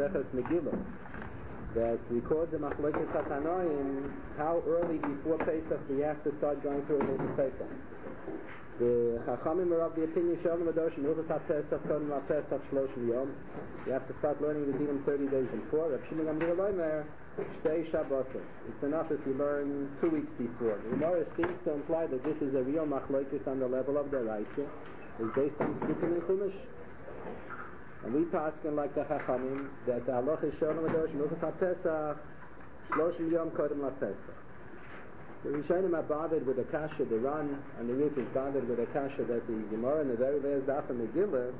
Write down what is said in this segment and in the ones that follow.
Maseches Megillah that records the Machlokes HaTanoim how early before Pesach we have to start going through Hilchos Pesach. The Chachamim are of the opinion Shalom Adosh Hilchos HaPesach Kodem LaPesach Shloshim Yom. You have to start learning the Dinim 30 days before. Rav Shimon Gamliel Omer Shtei Shabbos. It's enough if you learn 2 weeks before. The Gemara seems to imply that this is a real Machlokes on the level of the Raisa. It's based on Sukkim and Chumash. And we paskin like the Chachamim that the halach is Shalom Adosh Hilchos HaPesach Shloshim Yom Kodem LaPesach. The Rishonim are bothered with the kasha, the Ran and the Rif is bothered with the kasha that the Gemara in the very last daf of Megillah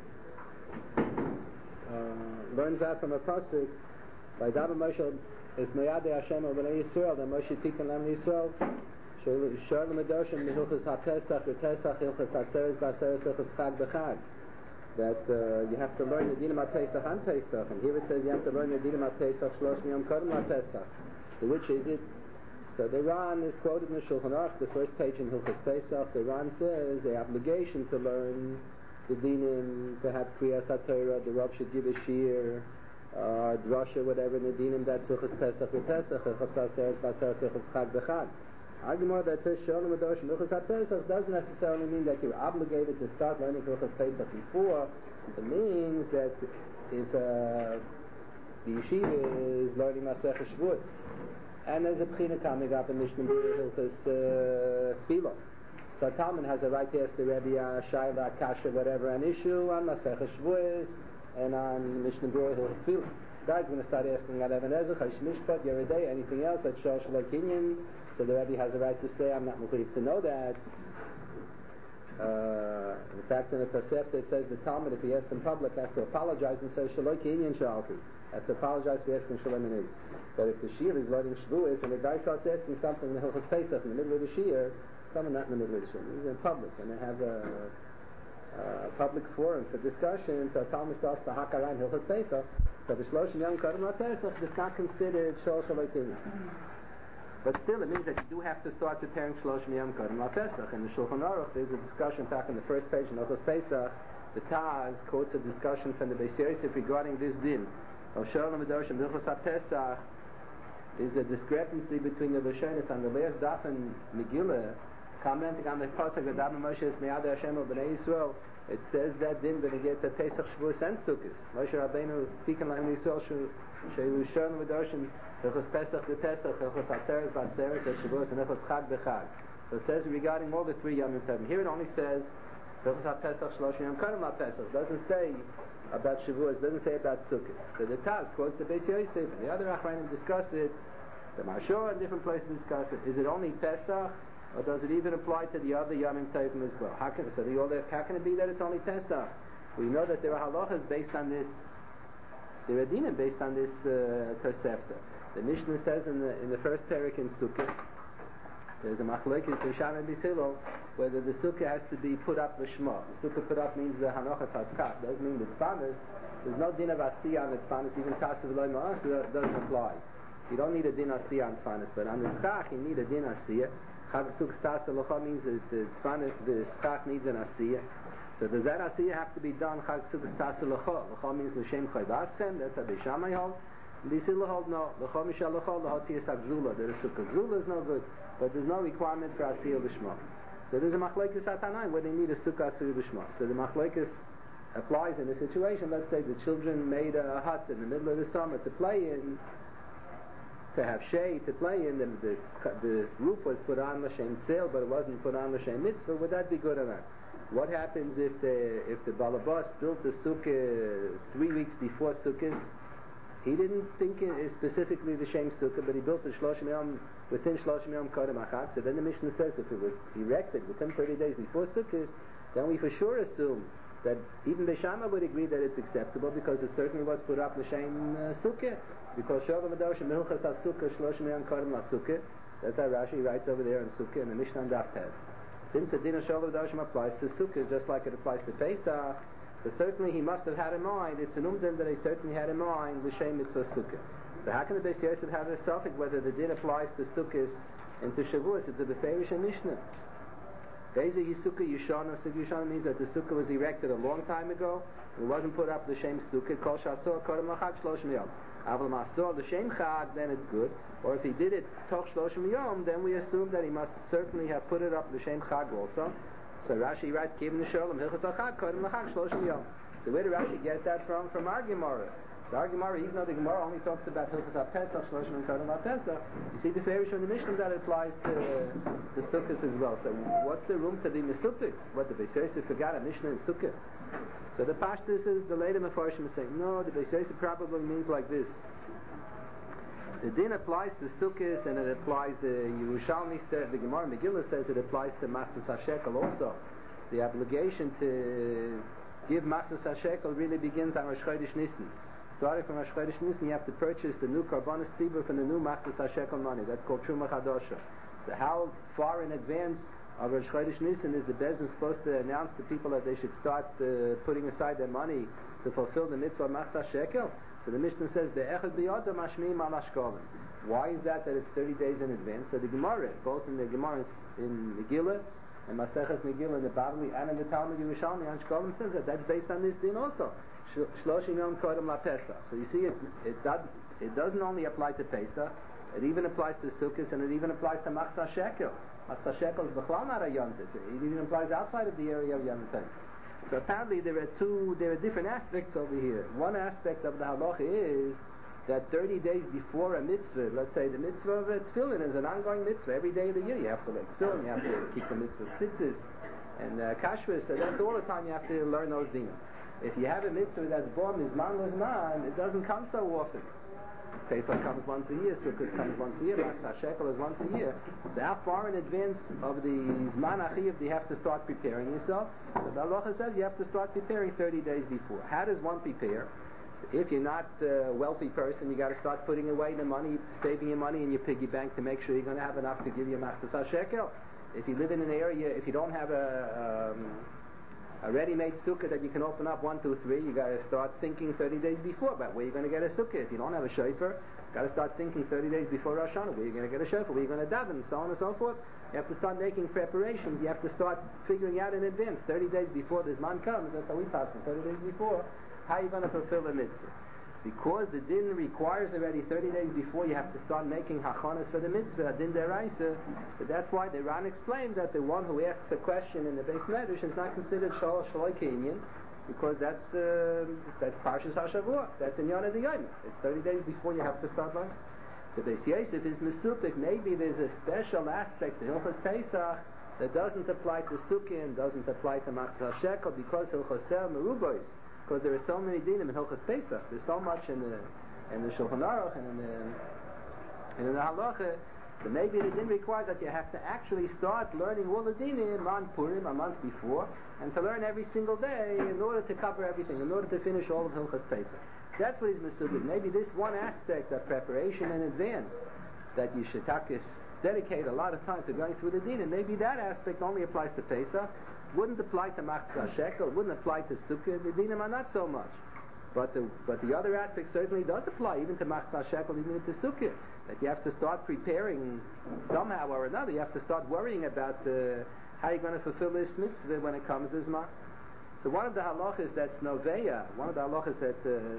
learns out from a pasuk by David Moshe is Meyadei Hashem al Bnei Yisrael that Moshe Tikkun Lam Yisrael Shalom Adoshim Hilchos HaPesach V'Pesach Hilchos HaTzeres B'Atzeres Hilchos Chag B'Chag that you have to learn the Dinim HaPesach and Pesach, and here it says you have to learn the Dinim HaPesach Shloshim Yom Kodem LaPesach. So which is it? So the Ran is quoted in the Shulchan Aruch, the first page in Hilchos Pesach. The Ran says the obligation to learn the Dinim, to have Kriyas HaTorah, the Rav should give a Shir, Drasha, whatever in the Dinim, that's Hilchos Pesach V'Pesach, Hilchos HaTzeres B'Atzeres Hilchos Chag B'Chag. Argument that says Shalom Adosh Hilchos HaPesach doesn't necessarily mean that you're obligated to start learning Hilchos Pesach before. It means that if the yeshiva is learning Masechah Shavuos, and there's a Bechina coming up in Mishnah Berurah Hilchos Tefillah, so Talmud has a right to ask the Rebbe Shaila, Kasha, whatever, an issue on Masechah Shavuos and on Mishnah Berurah Hilchos Tefillah. The guy's going to start asking at Even Ezer, Chash Mishpat, Yeridei, anything else, at Shor Shaloi Kinyan. So the Rebbe has a right to say, I'm not mechuyev to know that. In fact, in the Tosefta it says the Talmud, if he asks in public, has to apologize and say, Shaloi Kinyan Shalti. Has to apologize for asking Shalom Minid. But if the Shir is learning Shavuos and the guy starts asking something in the Hilchos Pesach in the middle of the Shir, someone not in the middle of the Shir, he's in public, and they have a public forum for discussion, so Talmud starts to hack around Hilchos Pesach. So the Shloshim Yom Kodem LaPesach is not considered Shol Shaloi Kinyan. But still, it means that you do have to start preparing Shloshim Yom Kodem LaPesach. In the Shulchan Aruch, there's a discussion back in the first page in Hilchos Pesach. The Taz quotes a discussion from the Beis Yosef regarding this din. Shalom Adoshim Hilchos HaPesach is a discrepancy between the Lashonos on the last daf in Megillah, commenting on the pasuk that David Moshe is Meyadei Hashem al Bnei Yisrael. It says that din when you get to Pesach Shavuos and Sukkos. Moshe Rabbeinu Tikkun Lam Yisrael Shehu Shalom Adoshim Hilchos Pesach V'Pesach Hilchos HaTzeres B'Atzeres Shavuos and Hilchos Chag B'Chag. So it says regarding all the three Yomim Tovim. Here it only says Hilchos HaPesach Shloshim Yom Kodem LaPesach. It doesn't say about Shavuos, it doesn't say about Sukkot. So the Taz quotes the Beis Yosef, and the other Achronim discuss it. The Marshor in different places discuss it. Is it only Pesach, or does it even apply to the other Yomim Tovim as well? How can it be that it's only Pesach? We know that there are halachas based on this, there are dinim based on this Tosefta. The Mishnah says in the first parak in Sukkot, there's a machlokes Rishon and Beis Hillel whether the sukkah has to be put up l'shma. The sukkah put up means the hanochas haskach. Doesn't mean the tzfanis. There's no din of asiyah on the tzfanis. Even tasav loy ma'as doesn't apply. You don't need a din asiyah on tzfanis, but on the schach you need a din asiyah. Chag sukkah tasa locha means that the tzfanis, the schach needs an asiyah. So does that asiyah have to be done? Chag sukkah tasa locha. Locha means l'shem chayvaschem. That's how Beis Shammai hold. Beis Hillel hold no. Locha mishal locha lahotzias agzula. That a sukkah gzula is no good. But there's no requirement for asiyah l'shma. So there's a machlokes HaTanoim where they need a sukkah asiyah l'shma. So the machlokes applies in a situation. Let's say the children made a hut in the middle of the summer to play in, to have shade to play in. The roof was put on l'shem tzel, but it wasn't put on l'shem mitzvah. Would that be good or not? What happens if the balabas built the sukkah 3 weeks before Sukkot? He didn't think it specifically the Shem Sukkah, but he built the Shloshim Yom within Shloshim Yom Kodem Achak. So then the Mishnah says if it was erected within 30 days before Sukkot, then we for sure assume that even Beis Shammai would agree that it's acceptable because it certainly was put up the Shem Sukkah. Because Shalom Adoshim Hilchos HaSukkah Shloshim Yom Kodem LaSukkah. That's how Rashi writes over there in Sukkah in the Mishnah and Daf Tez. Since the din of Shalom Adoshim applies to Sukkah just like it applies to Pesach, so certainly he must have had in mind, it's an umdin that he certainly had in mind, l'shem mitzvah sukkah. So how can the Beis Yosef have a suffix whether the din applies to sukkahs and to Shavuos? It's a beferish Mishnah. Beza Yisuka Yishana, Sukkah Yishana means that the sukkah was erected a long time ago, and it wasn't put up the same sukkah, Kol Shasor Kodem L'Chag Shloshim Yom. Aval Masor the same Chag, then it's good. Or if he did it Toch Shloshim Yom, then we assume that he must certainly have put it up the same Chag also. So Rashi writes, Kivin Sholem Hilchos HaChag Kodem L'Chag Shloshim Yom. So where did Rashi get that from? From our Gemara. So our Gemara, even though the Gemara only talks about Hilchos HaPesach, Shloshim and Kodem HaPesach, you see the Farish from the Mishnah that applies to the Sukkahs as well. So what's the room to be Mesupik? What, the Beis Yosef forgot a Mishnah in Sukkah? So the Pashtus is, the later Mefarshim is saying, no, the Beis Yosef probably means like this. The din applies to Sukkahs and it applies to Yerushalmi said, the Gemara Megillah says it applies to Machzas HaShekel also. The obligation to give Machzas HaShekel really begins on Rosh Chodesh Nisan. Starting from Rosh Chodesh Nisan, you have to purchase the new Karbonos Tzibur from the new Machzas HaShekel money. That's called Truma Chadosha. So how far in advance of Rosh Chodesh Nisan is the Bezdin supposed to announce to people that they should start putting aside their money to fulfill the mitzvah of Machzas HaShekel? So the Mishnah says, Be'echad b'yodam mashmi'im al hashkolim. Why is that it's 30 days in advance? So the Gemara, both in the Gemara in Megillah, and Maseches Megillah in the Bavli, and in the Talmud Yerushalmi, and Shkolim says that that's based on this din also. Shloshim Yom Kodem LaPesach. So you see, it doesn't only apply to Pesach, it even applies to Sukkot, and it even applies to Machzas HaShekel. Machzas HaShekel is b'chlal not a Yom Tov. It even applies outside of the area of Yom Tov. So apparently there are different aspects over here. One aspect of the halacha is that 30 days before a mitzvah, let's say the mitzvah of tefillin is an ongoing mitzvah. Every day of the year you have to make tefillin, you have to keep the mitzvah tzitzis and kashrus, so that's all the time you have to learn those dinim. If you have a mitzvah that's born mizman l'zman, it doesn't come so often. Pesach comes once a year, Sukkot comes once a year, Machzas HaShekel is once a year. So how far in advance of the Zman Achiv do you have to start preparing yourself? So the halacha says you have to start preparing 30 days before. How does one prepare? So if you're not a wealthy person, you got to start putting away the money, saving your money in your piggy bank to make sure you're going to have enough to give your Machzas HaShekel. If you live in an area, if you don't have a ready-made sukkah that you can open up 1, 2, 3, you got to start thinking 30 days before about where you're going to get a sukkah. If you don't have a shofar, you got to start thinking 30 days before Rosh Hashanah where you're going to get a shofar, where you're going to daven, so on and so forth. You have to start making preparations. You have to start figuring out in advance, 30 days before this man comes. That's how we pass it, 30 days before. How are you going to fulfill the mitzvah? Because the din requires already 30 days before you have to start making hachonas for the mitzvah, din deraisa. So that's why the Ran explained that the one who asks a question in the Beis Medrash is not considered shaloi kinyan, because that's Parshas HaShavua. That's in Yonah D'Yom. It's 30 days before you have to start learning. The Beis Yosef is mesupik. Maybe there's a special aspect to Hilchos Pesach that doesn't apply to Sukkah and doesn't apply to Machzas HaShekel because Hilchos Merubois. Because there are so many dinim in Hilchos Pesach. There's so much in the Shulchan Aruch and in the Halacha. So maybe the din requires that you have to actually start learning all the dinim on Purim, a month before, and to learn every single day in order to cover everything, in order to finish all of Hilchos Pesach. That's what he's mesubik. Maybe this one aspect of preparation in advance, that you should dedicate a lot of time to going through the dinim, maybe that aspect only applies to Pesach, wouldn't apply to Machzas HaShekel, wouldn't apply to Sukkah. The dinim are not so much. But the other aspect certainly does apply, even to Machzas HaShekel, even to Sukkah. That you have to start preparing somehow or another. You have to start worrying about how you're going to fulfill this mitzvah when it comes this month. So one of the halachas that's noveya, one of the halachas that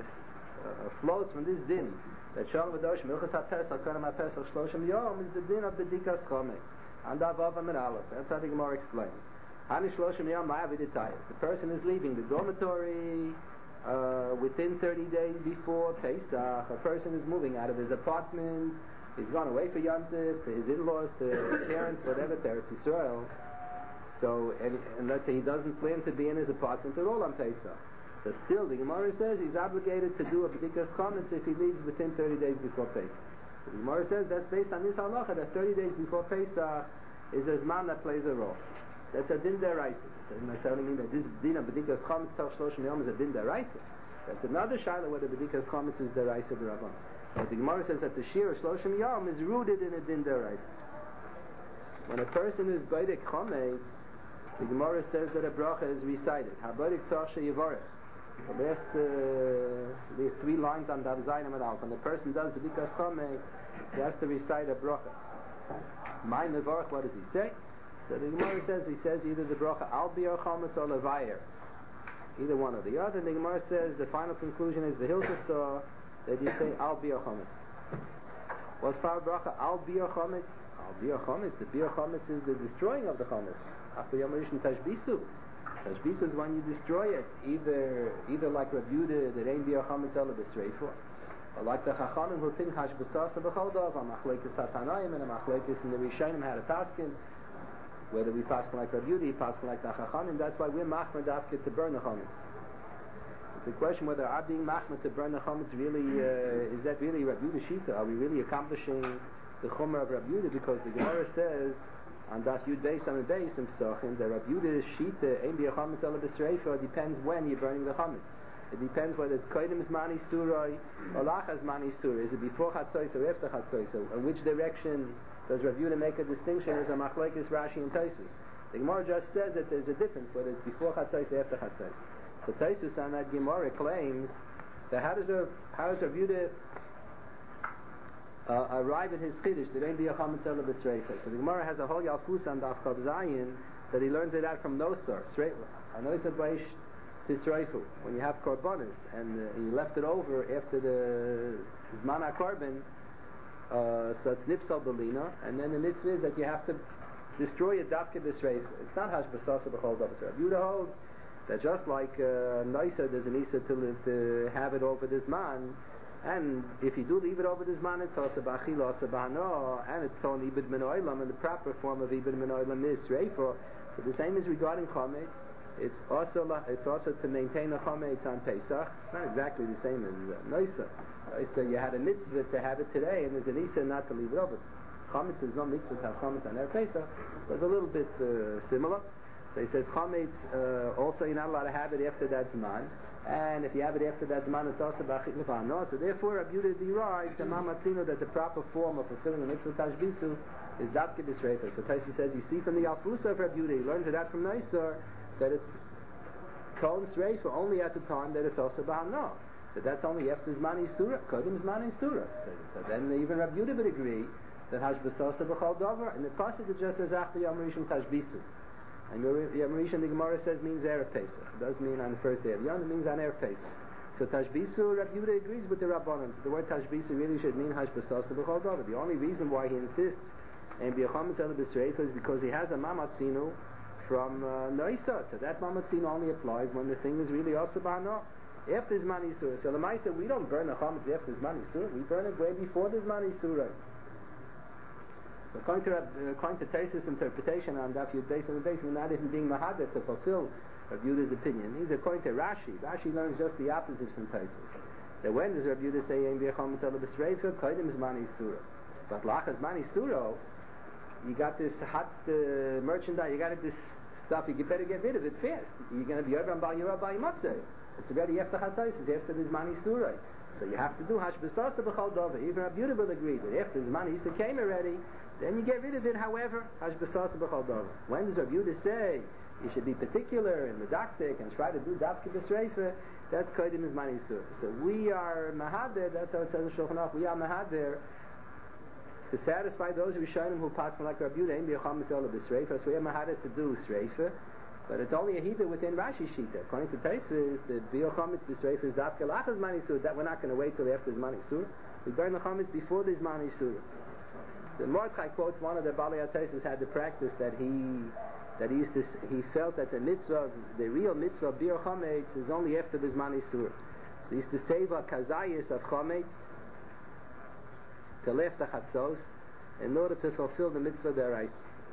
flows from this din, that Shalom V'dosh Milchas HaPesach, Kodem HaPesach, Shloshim Yom, is the din of B'dikas Chometz. And Avav and Aleph. That's how the Gemara explains. The person is leaving the dormitory within 30 days before Pesach. A person is moving out of his apartment. He's gone away for Yom Tov, to his in-laws, to his parents, whatever, to Eretz Yisrael. So, and let's say he doesn't plan to be in his apartment at all on Pesach. So still, the Gemara says he's obligated to do a B'dikas Chometz if he leaves within 30 days before Pesach. So the Gemara says that's based on this halacha, that 30 days before Pesach is a zman that plays a role. That's a din deraisa. It doesn't necessarily mean that this din of B'dikas Chometz Toch Shloshim Yom is a din deraisa. That's another shaila whether B'dikas Chometz is deraisa d'Rabban. But the Gemara says that the shir of Shloshim Yom is rooted in a din deraisa. When a person is B'dikas Chometz, the Gemara says that a bracha is recited. HaB'dikas Tzach Sheyivorech. The last the 3 lines on Dav Zayin Amud Aleph. When the person does B'dikas Chometz, he has to recite a bracha. My Mevorach, what does he say? So the Gemara he says either the bracha al biur chametz or levayer, either one or the other. The Gemara says the final conclusion is the Hilchos saw that you say al biur chametz. What's far bracha al biur chametz? Al biur chametz. The biur chametz is the destroying of the chametz. After Yom Rishon tashbisu. Tashbisu is when you destroy it, either like Rav Yehuda that ain't biur chametz ela b'sreifa, or like the Chachamim who think hash b'sasa b'chol davar, a machlekes hatanoim and a machlekes in the Rishonim had a paskin. Whether we paskin like Rav Yehuda, he paskin like the Chachamim. That's why we're machmer dafke to burn the chametz. It's a question whether our being machmer to burn the chametz really is that really Rav Yehuda shita? Are we really accomplishing the chumrah of Rav Yehuda? Because the Gemara says on Daf Yud Beis on the Beis in Pesachim that Rav Yehuda's shita ein biur chametz ela b'sreifa depends when you're burning the chametz. It depends whether it's kodim zmani surah or lachas zmani surah. Is it before chatzos or after chatzos? In which direction does Rav Yehuda make a distinction as a machlekes Rashi and Tosfos? The Gemara just says that there's a difference whether it's before chatzos or after chatzos. So Tosfos on that Gemara claims that how does Rav Yehuda arrive at his chiddush that ain't biur chametz ela b'sreifa? So the Gemara has a whole yalfus on Daf Chav Zayin that he learns it out from Nosar. Anosar b'aish tisreifu. When you have korbanos and you left it over after the zman hakorban, so it's nipsal belina, and then the mitzvah is that you have to destroy a dafke b'sreifa. It's not hash b'sasa b'chol davar. Rav Yehuda holds that just like Naisa, there's an Isa to have it over this man, and if you do leave it over this man, it's also b'achila, also b'hana, and it's called ibid min oilam, and the proper form of ibid min oilam is reifa. So the same is regarding chametz. It's also to maintain a chametz on Pesach. It's not exactly the same as Naisa. Naisa, you had a mitzvah to have it today, and there's an Isa not to leave it over. Chametz is no mitzvah to have chametz on Erev Pesach. So it's a little bit similar. So he says chametz also you're not allowed to have it after that zman, and if you have it after that zman, it's also b'achit lefano. So therefore, Rav Yehuda derives a mamatzino that the proper form of fulfilling the mitzvah tashbisu is dafke b'sreifa. So Tosfos says you see from the alfusa of Rav Yehuda, he learns it out from Naisar that it's kol sreifa only at the time that it's also b'hana. So that's only after zman isura, kodim zman isura. So then even Rav Yehuda would agree that hash b'sasa b'chol davar, and the pasuk that just says after Yom Rishon tashbisu. And Yom Rishon, the Gemara says, means Erev Pesach. It does mean on the first day of Yom, it means on Erev Pesach. So Tashbisu, Rav Yehuda agrees with the Rabbanan. The word Tashbisu really should mean Hash B'sasa B'chol Davar. The only reason why he insists in biur chametz ela b'sreifa is because he has a mamatzinu from Noisa. So that mamatzinu only applies when the thing is really also b'hana. After Zman Yisura. So the Maisa, we don't burn the chametz after Zman Yisura. We burn it way before the Zman Yisura. So according to Tosfos' interpretation on Daf Yud Beis on the base, we're not even being mahader to fulfill Rav Yehuda's opinion. He's according to Rashi. Rashi learns just the opposite from Tosfos. That when does Rav Yehuda say Ein biur chametz ela b'sreifa? Kodim zman isura. But lachas zman isura, you got this hot merchandise. You got this stuff. You better get rid of it fast. You're going to be over on Bal Yirah Bal Yimatzeh. It's already after Chatzos. It's after the zman isura. So you have to do hash b'sasa b'chol davar. Even Rav Yehuda will agree that after the zman isura came already, then you get rid of it. However, hash b'sasa b'chol davar. When does Rav Yehuda say you should be particular and medactic and try to do dafke b'sreifa? That's kodim zman isura. So we are mahader. That's how it says in Shulchan Aruch. We are mahader to satisfy those Rishonim who pass like Rav Yehuda ein biur chametz ela b'sreifa. So we are mahader to do sreifa. But it's only a hida within Rashi Shita. According to Tosfos, the biur chametz b'sreifa is dafke lachas zman isura. That we're not going to wait till after zman isura. We burn the chametz before the zman isura. The Mordechai quotes one of the Balei HaTosfos had the practice that he felt that the mitzvah, the real mitzvah of biur chametz is only after the zman isura. So he used to save a kazayis of chametz till after chatzos in order to fulfill the mitzvah deraisa.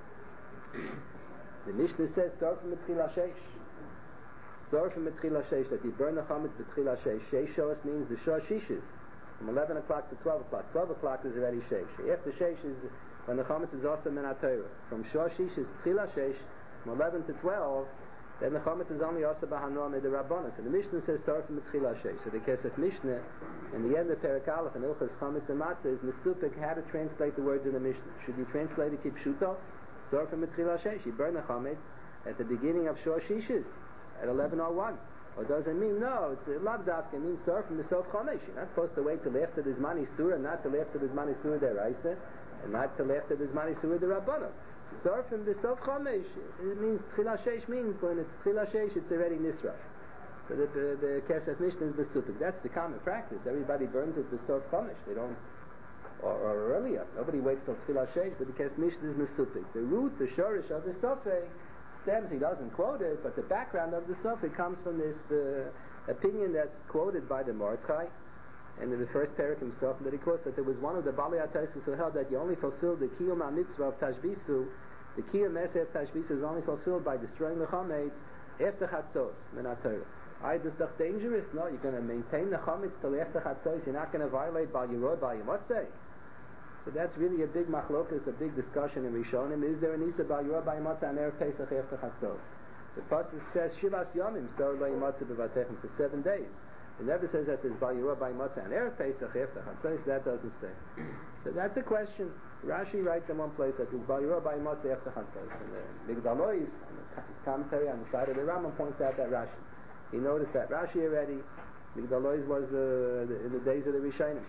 The Mishnah says, Sorfim B'tchila Sheish. Sorfim B'tchila Sheish, that you burn the chametz B'tchila Sheish. Sheish Shos means the Shor Shishis. From 11 o'clock to 12 o'clock. 12 o'clock is already Sheish. After Sheish is when the chametz is also min HaTorah. From Shor Shishis, B'tchila Sheish, from 11 to 12, then the chametz is only also b'hanor mid the Rabbanan. So the Mishnah says, Sorfim B'tchila Sheish. So the Kesef Mishnah, in the end of Perek Aleph and Ilchos Chametz and Matzah, is Mesupik how to translate the words in the Mishnah. Should you translate it Kipshuto? Sorfim B'tchila Sheish, you burn the chametz at the beginning of Shor Shishis at 11:01. Or does it mean no? It's lav dafka. It means sorfim the sof chamesh. You're not supposed to wait till after the zman isura, not till after the zman isura deraisa, and not till after the zman isura derabbana. Sarfim b'sof chomesh, it means Tchila Sheish means when it's Tchila Sheish it's already Nisraf. So the Kesef Mishnah is Besupik. That's the common practice. Everybody burns it b'sof chomesh. They don't, or earlier. Nobody waits till Tchila Sheish, but the Kesef Mishnah is Besupik. The root, the shorish of the Sofek stems, he doesn't quote it, but the background of the Sofek comes from this opinion that's quoted by the Mordechai, and in the first parak himself, that he quotes that there was one of the Balei HaTosfos who held that you only fulfill the Kiyum HaMitzvah of Tashbisu. The Kiyum Meseh of Tashbisu is only fulfilled by destroying the Chometz after Chatzos, Minat Torah. This is dangerous. No, you're going to maintain the Chometz till after Chatzos. You're not going to violate Bal Yerod, Bal Yemotzei. So that's really a big machlokas, a big discussion in Rishonim. Is there an Isa Bal Yerod, Bal Yemotzei on Erev Pesach after Chatzos? The pasuk says Shivas Yomim, so Lo Yemotzei B'Vatechem, for 7 days. It never says that there's Bal Yerod, Bal Yemotzei on Erev Pesach after Chatzos. That doesn't say. So that's a question. Rashi writes in one place that there's Bal Yerod, Bal Yemotzei after Chatzos. And the Migdalois, on the commentary on the side of the Rambam, points out that Rashi. He noticed that Rashi already, Migdalois was in the days of the Rishonim.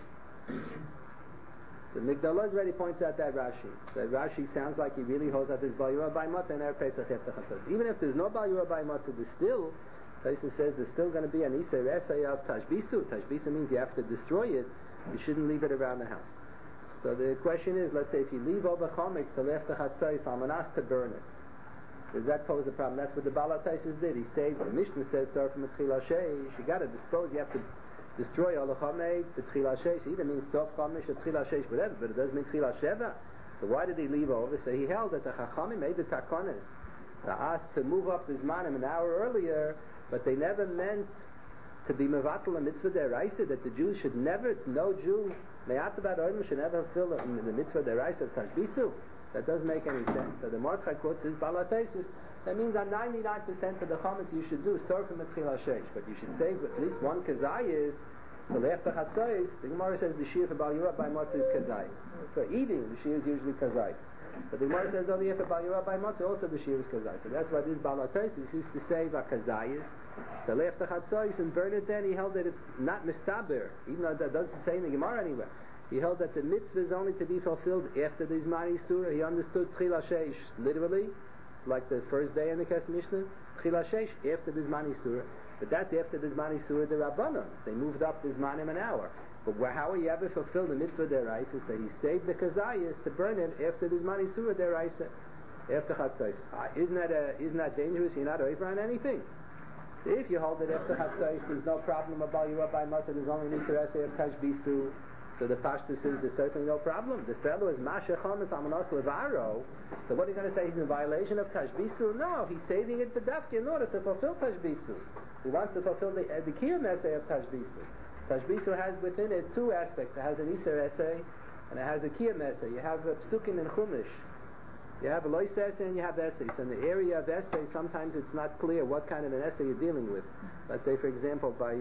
The Migdalois already points out that Rashi sounds like he really holds that there's Bal Yerod, Bal Yemotzei and Erev Pesach after Chatzos. Even if there's no Bal Yerod, Bal Yemotzei, there's still, Tosfos says there's still going to be an Isser Esay of Tashbisu. Tashbisu means you have to destroy it. You shouldn't leave it around the house. So the question is, let's say if you leave all the Chometz till after Chatzos, I'm asked to burn it. Does that pose a problem? That's what the Balei HaTosfos did. He saved, the Mishnah says, start from the Tchila Sheish. You got to dispose, you have to destroy all the Chometz, the Tchila Sheish. Either means Sof Chomesh or Tchila Sheish, whatever, but it doesn't mean Tchila Sheva. So why did he leave over? So he held that the Chachamim made the Takonis to ask to move up the Zmanim an hour earlier, but they never meant to be mevatel a mitzvah deraisa, that the Jews should never, no Jew, me'atabat oilim, should never fulfill the mitzvah deraisa of Tashbisu. That doesn't make any sense. So the Mordechai quotes his Balei HaTosfos. That means on 99% of the Chometz you should do Sor from the Tchila Sheish, but you should save at least one kazayis till after Chatzos. The Gemara says the shir for Bal Yerod, Bal Yemotzei is kazayis. For eating, the shir is usually kazayis. But the Gemara says over here for Bal Yerod, Bal Yemotzei also the shir is kazayis. So that's why this Balei HaTosfos used to save a kazayis till after Chatzos and burn it. Then he held that it's not mistaber, even though that doesn't say in the Gemara anywhere. He held that the mitzvah is only to be fulfilled after the Zmani Surah. He understood Tchila Sheish literally, like the first day in the Kesef Mishnah. Tchila Sheish after the Zmani Surah. But that's after the Zmani Surah the Rabbanon. They moved up the Zmanim an hour. But how will you ever fulfill the mitzvah deraisa? So he saved the kazayas to burn it after the Zmani Surah deraisa, after Chatzos. Isn't that dangerous? You're not over on anything. So if you hold it after Chatzos, there's no problem about you up by Matzah. There's only Nisar Esay of Tashbisu. So the Pashtus says there's certainly no problem. The fellow is Masha Chometz Amanos Levaro. So what are you going to say? He's in violation of Tashbisu? No, he's saving it for Dafki in order to fulfill Tashbisu. He wants to fulfill the Kiyum Essay of Tashbisu. Tashbisu has within it two aspects. It has an Isser Essay and it has a Kiyum Essay. You have Psukim and Chumash. You have a Lois Essay and you have essays. In the area of essay, sometimes it's not clear what kind of an essay you're dealing with. Let's say, for example, by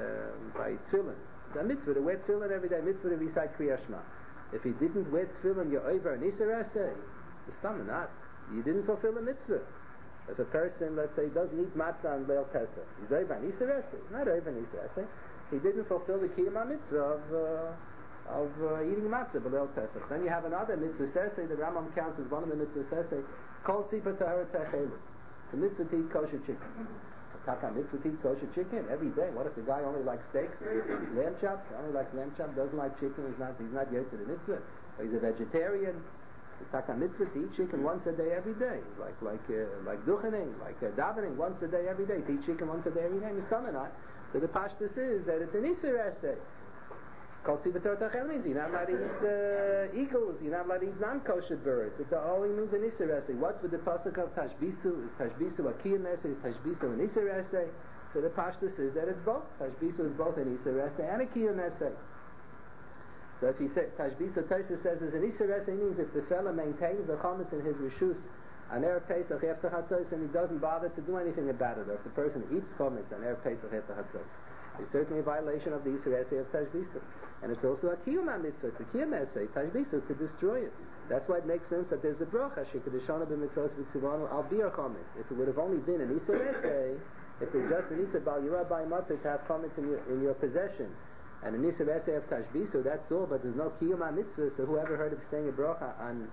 Tefillin. It's a mitzvah to wear tefillin every day, mitzvah to recite Kriyas Shema. If he didn't wear tefillin, you're over an Isser Essay. The stomach, not. You didn't fulfill a mitzvah. If a person, let's say, doesn't eat matzah on Leil Pesach, he's over an Isser Essay. Not over an Isser Essay. He didn't fulfill the Kiyum HaMitzvah of eating matzah b'Leil Pesach. Then you have another mitzvah sesay. The Rambam counts as one of the mitzvah sesay. Kol tzipah tahara techelu. The mitzvah to eat kosher chicken. Taka mitzvah to eat kosher chicken every day. What if the guy only likes steaks, lamb chops? He only likes lamb chops. Doesn't like chicken. He's not yet to the mitzvah. Or he's a vegetarian. It's taka mitzvah to eat chicken once a day every day. Like duchening, like davening once a day every day. To eat chicken once a day every day. Mistamanat. So the pashtus is that it's an Isser Essay. Kol tzipah tahara techelu means you're not allowed to eat eagles. You're not allowed to eat non-kosher birds. It only means an Isser Essay. What's with the pasuk of Tashbisu? Is Tashbisu a Kiyum Essay? Is Tashbisu an Isser Essay? So the pashtus is that it's both. Tashbisu is both an Isser Essay and a Kiyum Essay. So if he says Tashbisu, Tosfos says is an Isser Essay, means if the fellow maintains the Chometz in his rishus on Erev Pesach after Chatzos and he doesn't bother to do anything about it, or if the person eats Chometz on Erev Pesach after Chatzos, it's certainly a violation of the Isser Essay of Tashbisu. And it's also a Kiyum HaMitzvah, it's a Kiyum Essay, Tashbisu, to destroy it. That's why it makes sense that there's a bracha, Shekadishana b'mitzvos v'tzivonu al bir Chometz. If it would have only been an Isser Essay, if there's just an Isser Bal Yerod Bal Yemotzei to have Chometz in your possession, and an Isser Essay of Tashbisu, that's all, but there's no Kiyum HaMitzvah, so whoever heard of saying a bracha on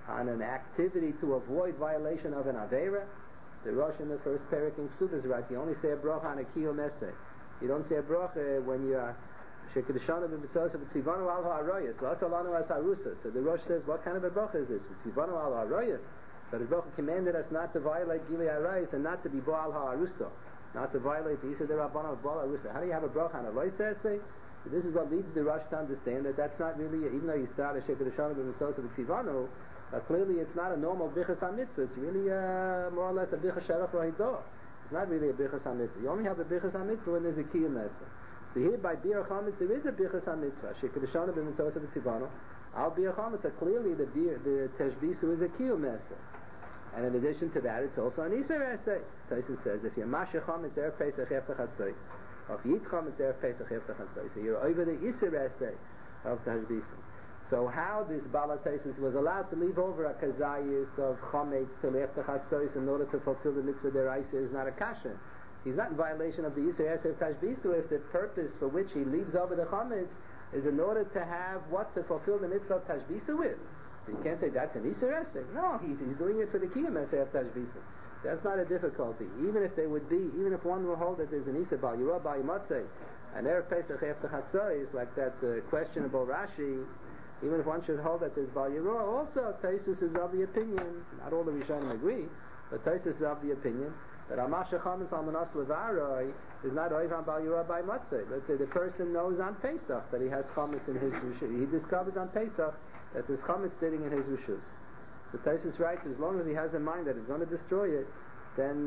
on an activity to avoid violation of an Aveira. The Rosh in the first parak in Ksubas writes, you only say a bracha on a kiyum eseh. You don't say a bracha when you are shekadashana b'mitzvos v'tzivanu al ha'arayos v'asalanu as harusa. So the Rosh says, what kind of a bracha is this? V'tzivanu al ha'arayos. But the bracha commanded us not to violate gilui arayos and not to be bo'al ha'arusa, not to violate the Yisur D'Rabbanan of bo'al ha'arusa. How do you have a bracha on a lois eseh? So this is what leads the Rosh to understand that that's not really, even though you start a shekadashana b'mitzvos v'tzivanu, clearly it's not a normal bichas ha-mitzvah. It's really more or less a bichas sharach v'hidah. It's not really a bichas ha-mitzvah. You only have a bichas ha-mitzvah when there's a kiyum eseh. So here by bir chametz there is a bichas ha-mitzvah. Shekadashana b'mitzvos v'tzivanu al bir chametz. Clearly the teshbisu is a kiyum eseh. And in addition to that, it's also an Isser Esei. Tosfos says, if you're Masha Chametz Erev Pesach Heftach Hatzois, or if you eat Chametz Erev Pesach Heftach Hatzois, so you're over the Isser Esei of Tashbisim. So how this Bala Tosfos was allowed to leave over a Kazayis of Chametz till Heftach Hatzois in order to fulfill the Mitzvah Deraisa is not a kasha. He's not in violation of the Isser Esei of Tashbisu if the purpose for which he leaves over the Chametz is in order to have what to fulfill the Mitzvah of Tashbisu with. So you can't say that's an Isser Esei. No, he's doing it for the Kiyum Esei of Tashbisu. That's not a difficulty. Even if one will hold that there's an Isser Bal Yirah Bal Yimatzei, and Erev Pesach Heftach Hatzois, like that questionable Rashi, even if one should hold that there's Bal Yirah, also Tosfos is of the opinion, not all the Rishonim agree, but Tosfos is of the opinion that Amash Chametz Al Manas Levaroi is not Oivan Bal Yirah Bal Yimatzei. Let's say the person knows on Pesach that he has Chametz in his Rishus. He discovers on Pesach that there's chametz sitting in his rishus. The Tosfos writes, as long as he has in mind that he's going to destroy it, then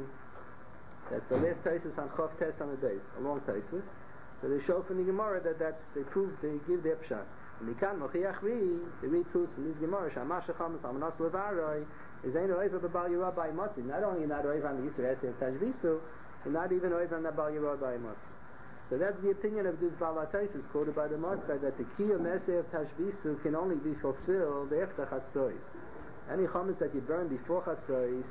that's the last Tosfos on Chof Tes on the base, a long Tosfos. So they show from the Gemara that they give their pshat. And Mikan Mochiach Ri, they read proofs from this Gemara, Shamash Chametz Al Manas Levaroi is Ein Oiva B'Bal Yirah B'Ai Motzi. Not only not Oiva on the Yisur Esei of Tashbisu, and not even Oiva on the Bal Yirah B'Ai Motzi. So that's the opinion of this Bala Tosfos quoted by the Matzah, that the kiyum esei of Tashbisu can only be fulfilled after Chatzois. Any chametz that you burn before Chatzois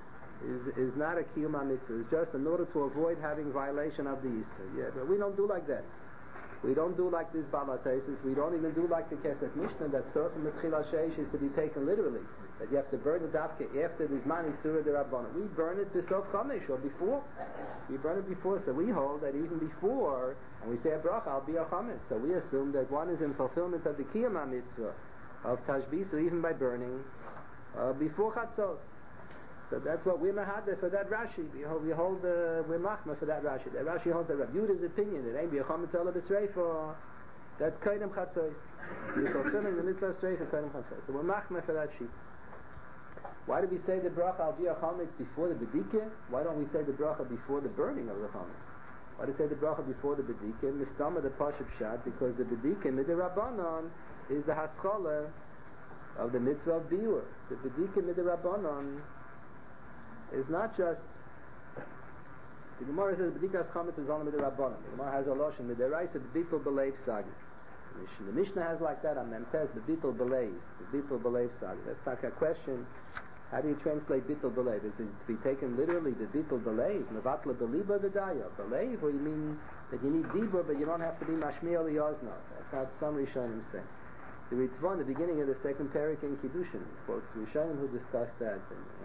is not a kiyum ha-mitzvah. It's just in order to avoid having violation of the Yisur. Yeah, but we don't do like that. We don't do like this Bala Tosfos. We don't even do like the Kesef Mishnah that Tzorchim L'tchila Sheish is to be taken literally. That you have to burn the dafke after the Zman Yisura D'Rabbanan. We burn it b'sof Chomesh or before. We burn it before, so we hold that even before, and we say a bracha al bi'ar chametz. So we assume that one is in fulfillment of the kiyum ha-mitzvah of Tashbisu even by burning before Chatzos. So that's what we're mahadeh for that Rashi. We hold we're machma for that Rashi. That Rashi holds the Rav Yehuda's opinion that ain't bi'ar chametz ela b'sreifa. That's kaidem Chatzos. You're fulfilling the mitzvah of sreifa kaidem Chatzos. So we're machma for that sheet. Why do we say the bracha al bi'ar chametz before the bedikah? Why don't we say the bracha before the burning of the chametz? Why do we say the bracha before the bedikah? Mistama the pashup shad, because the bedikah midrabbanan is the haschala of the mitzvah of biur. The bedikah midrabbanan is not just. The Gemara says bedikah chametz is only midrabbanan. The Gemara has a lashon midaraisa b'bitul b'leiv sagi. The Mishnah has like that on Memtes b'bitul b'leiv sagi. That's like a question. How do you translate bitul b'leiv? Is it to be taken literally, the bitul b'leiv, mevatla b'liba v'daya, b'leiv, or you mean that you need dibur, but you don't have to be mashmiel liyaznov? That's how some Rishonim say. The Ritva in the beginning of the second parak in Kiddushin quotes Rishonim who discussed that.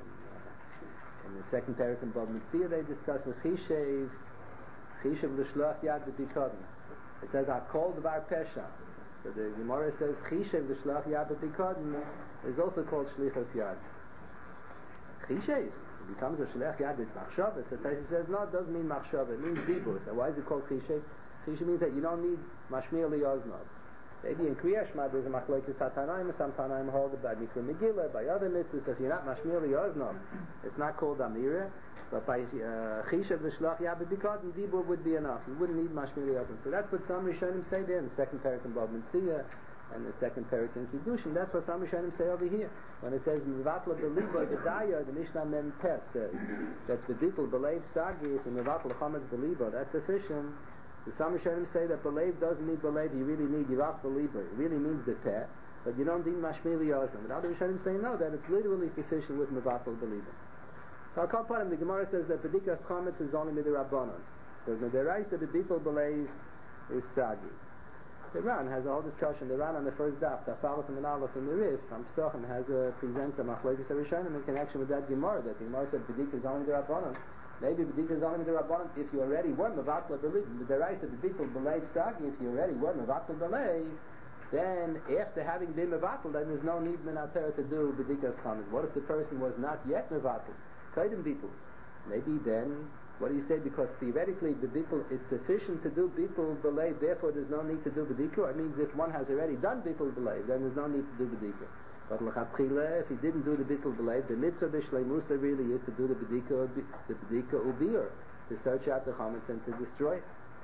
In the second parak in Bab Mitzvah, they discuss in Chishev l'shloach yad b'pikadon. It says Hakol Dvar Pesha. So the Gemara says Chishev l'shloach yad b'pikadon is also called shlichus yad. Chishev, it becomes a shliach yad with machshava. So Tosfos says no, it doesn't mean machshava, it means dibur. So why is it called Chishev? Chishev means that you don't need mashmiel liyaznov. Maybe in Kriya Shema there's a machlokes hatanaim, some tanaim hold by Mikra Megillah, by other mitzvahs. If you're not mashmiel liyaznov, it's not called amira. But by Chishev l'shloach yad b'pikadon, dibur would be enough. You wouldn't need mashmiel liyaznov. So that's what some Rishonim say there in the second parak in Bab Mitzvah and the second parak in Kiddushin. That's what some Rishonim say over here. When it says mevatla b'liba v'daya, the Mishnah Mem Tes says that the bitul b'leiv sagi, and mevatla chametz b'liba, that's sufficient. The some Rishonim say that b'leiv doesn't need b'leiv, you really need yivat b'liba. It really means the peh, but you don't need mashmiel liyaznov. And other Rishonim say no, that it's literally sufficient with mevatla b'liba. So I'll call upon him. The Gemara says that b'dikas chametz is only midrabbanan. But midaraisa the bitul b'leiv is sagi. The Ran has a whole discussion. The Ran on the first daf, the Aleph and Aleph in the Rif, from Pesachim, presents a machlokes Rishonim in connection with that Gemara. That the Gemara said B'dika is only the Rabbanon. Maybe B'dika is only the Rabbanon if you already were Mevatla B'lev. The Deraisa of the B'dika B'lev Sagi, if you already were Mevatla B'lev, then after having been Mevatla, then there's no need Minatera to do B'dika's Chametz. What if the person was not yet Mevatla? Kaidim B'dika. Maybe then, what do you say? Because theoretically, the bittul, it's sufficient to do bittul b'leiv, therefore there's no need to do b'dikah. It means if one has already done bittul b'leiv, then there's no need to do b'dikah. But l'chatchila, if he didn't do the bittul b'leiv, the mitzvah b'shleimusa really is to do the b'dikah ubiyur, to search out the chametz and to destroy it.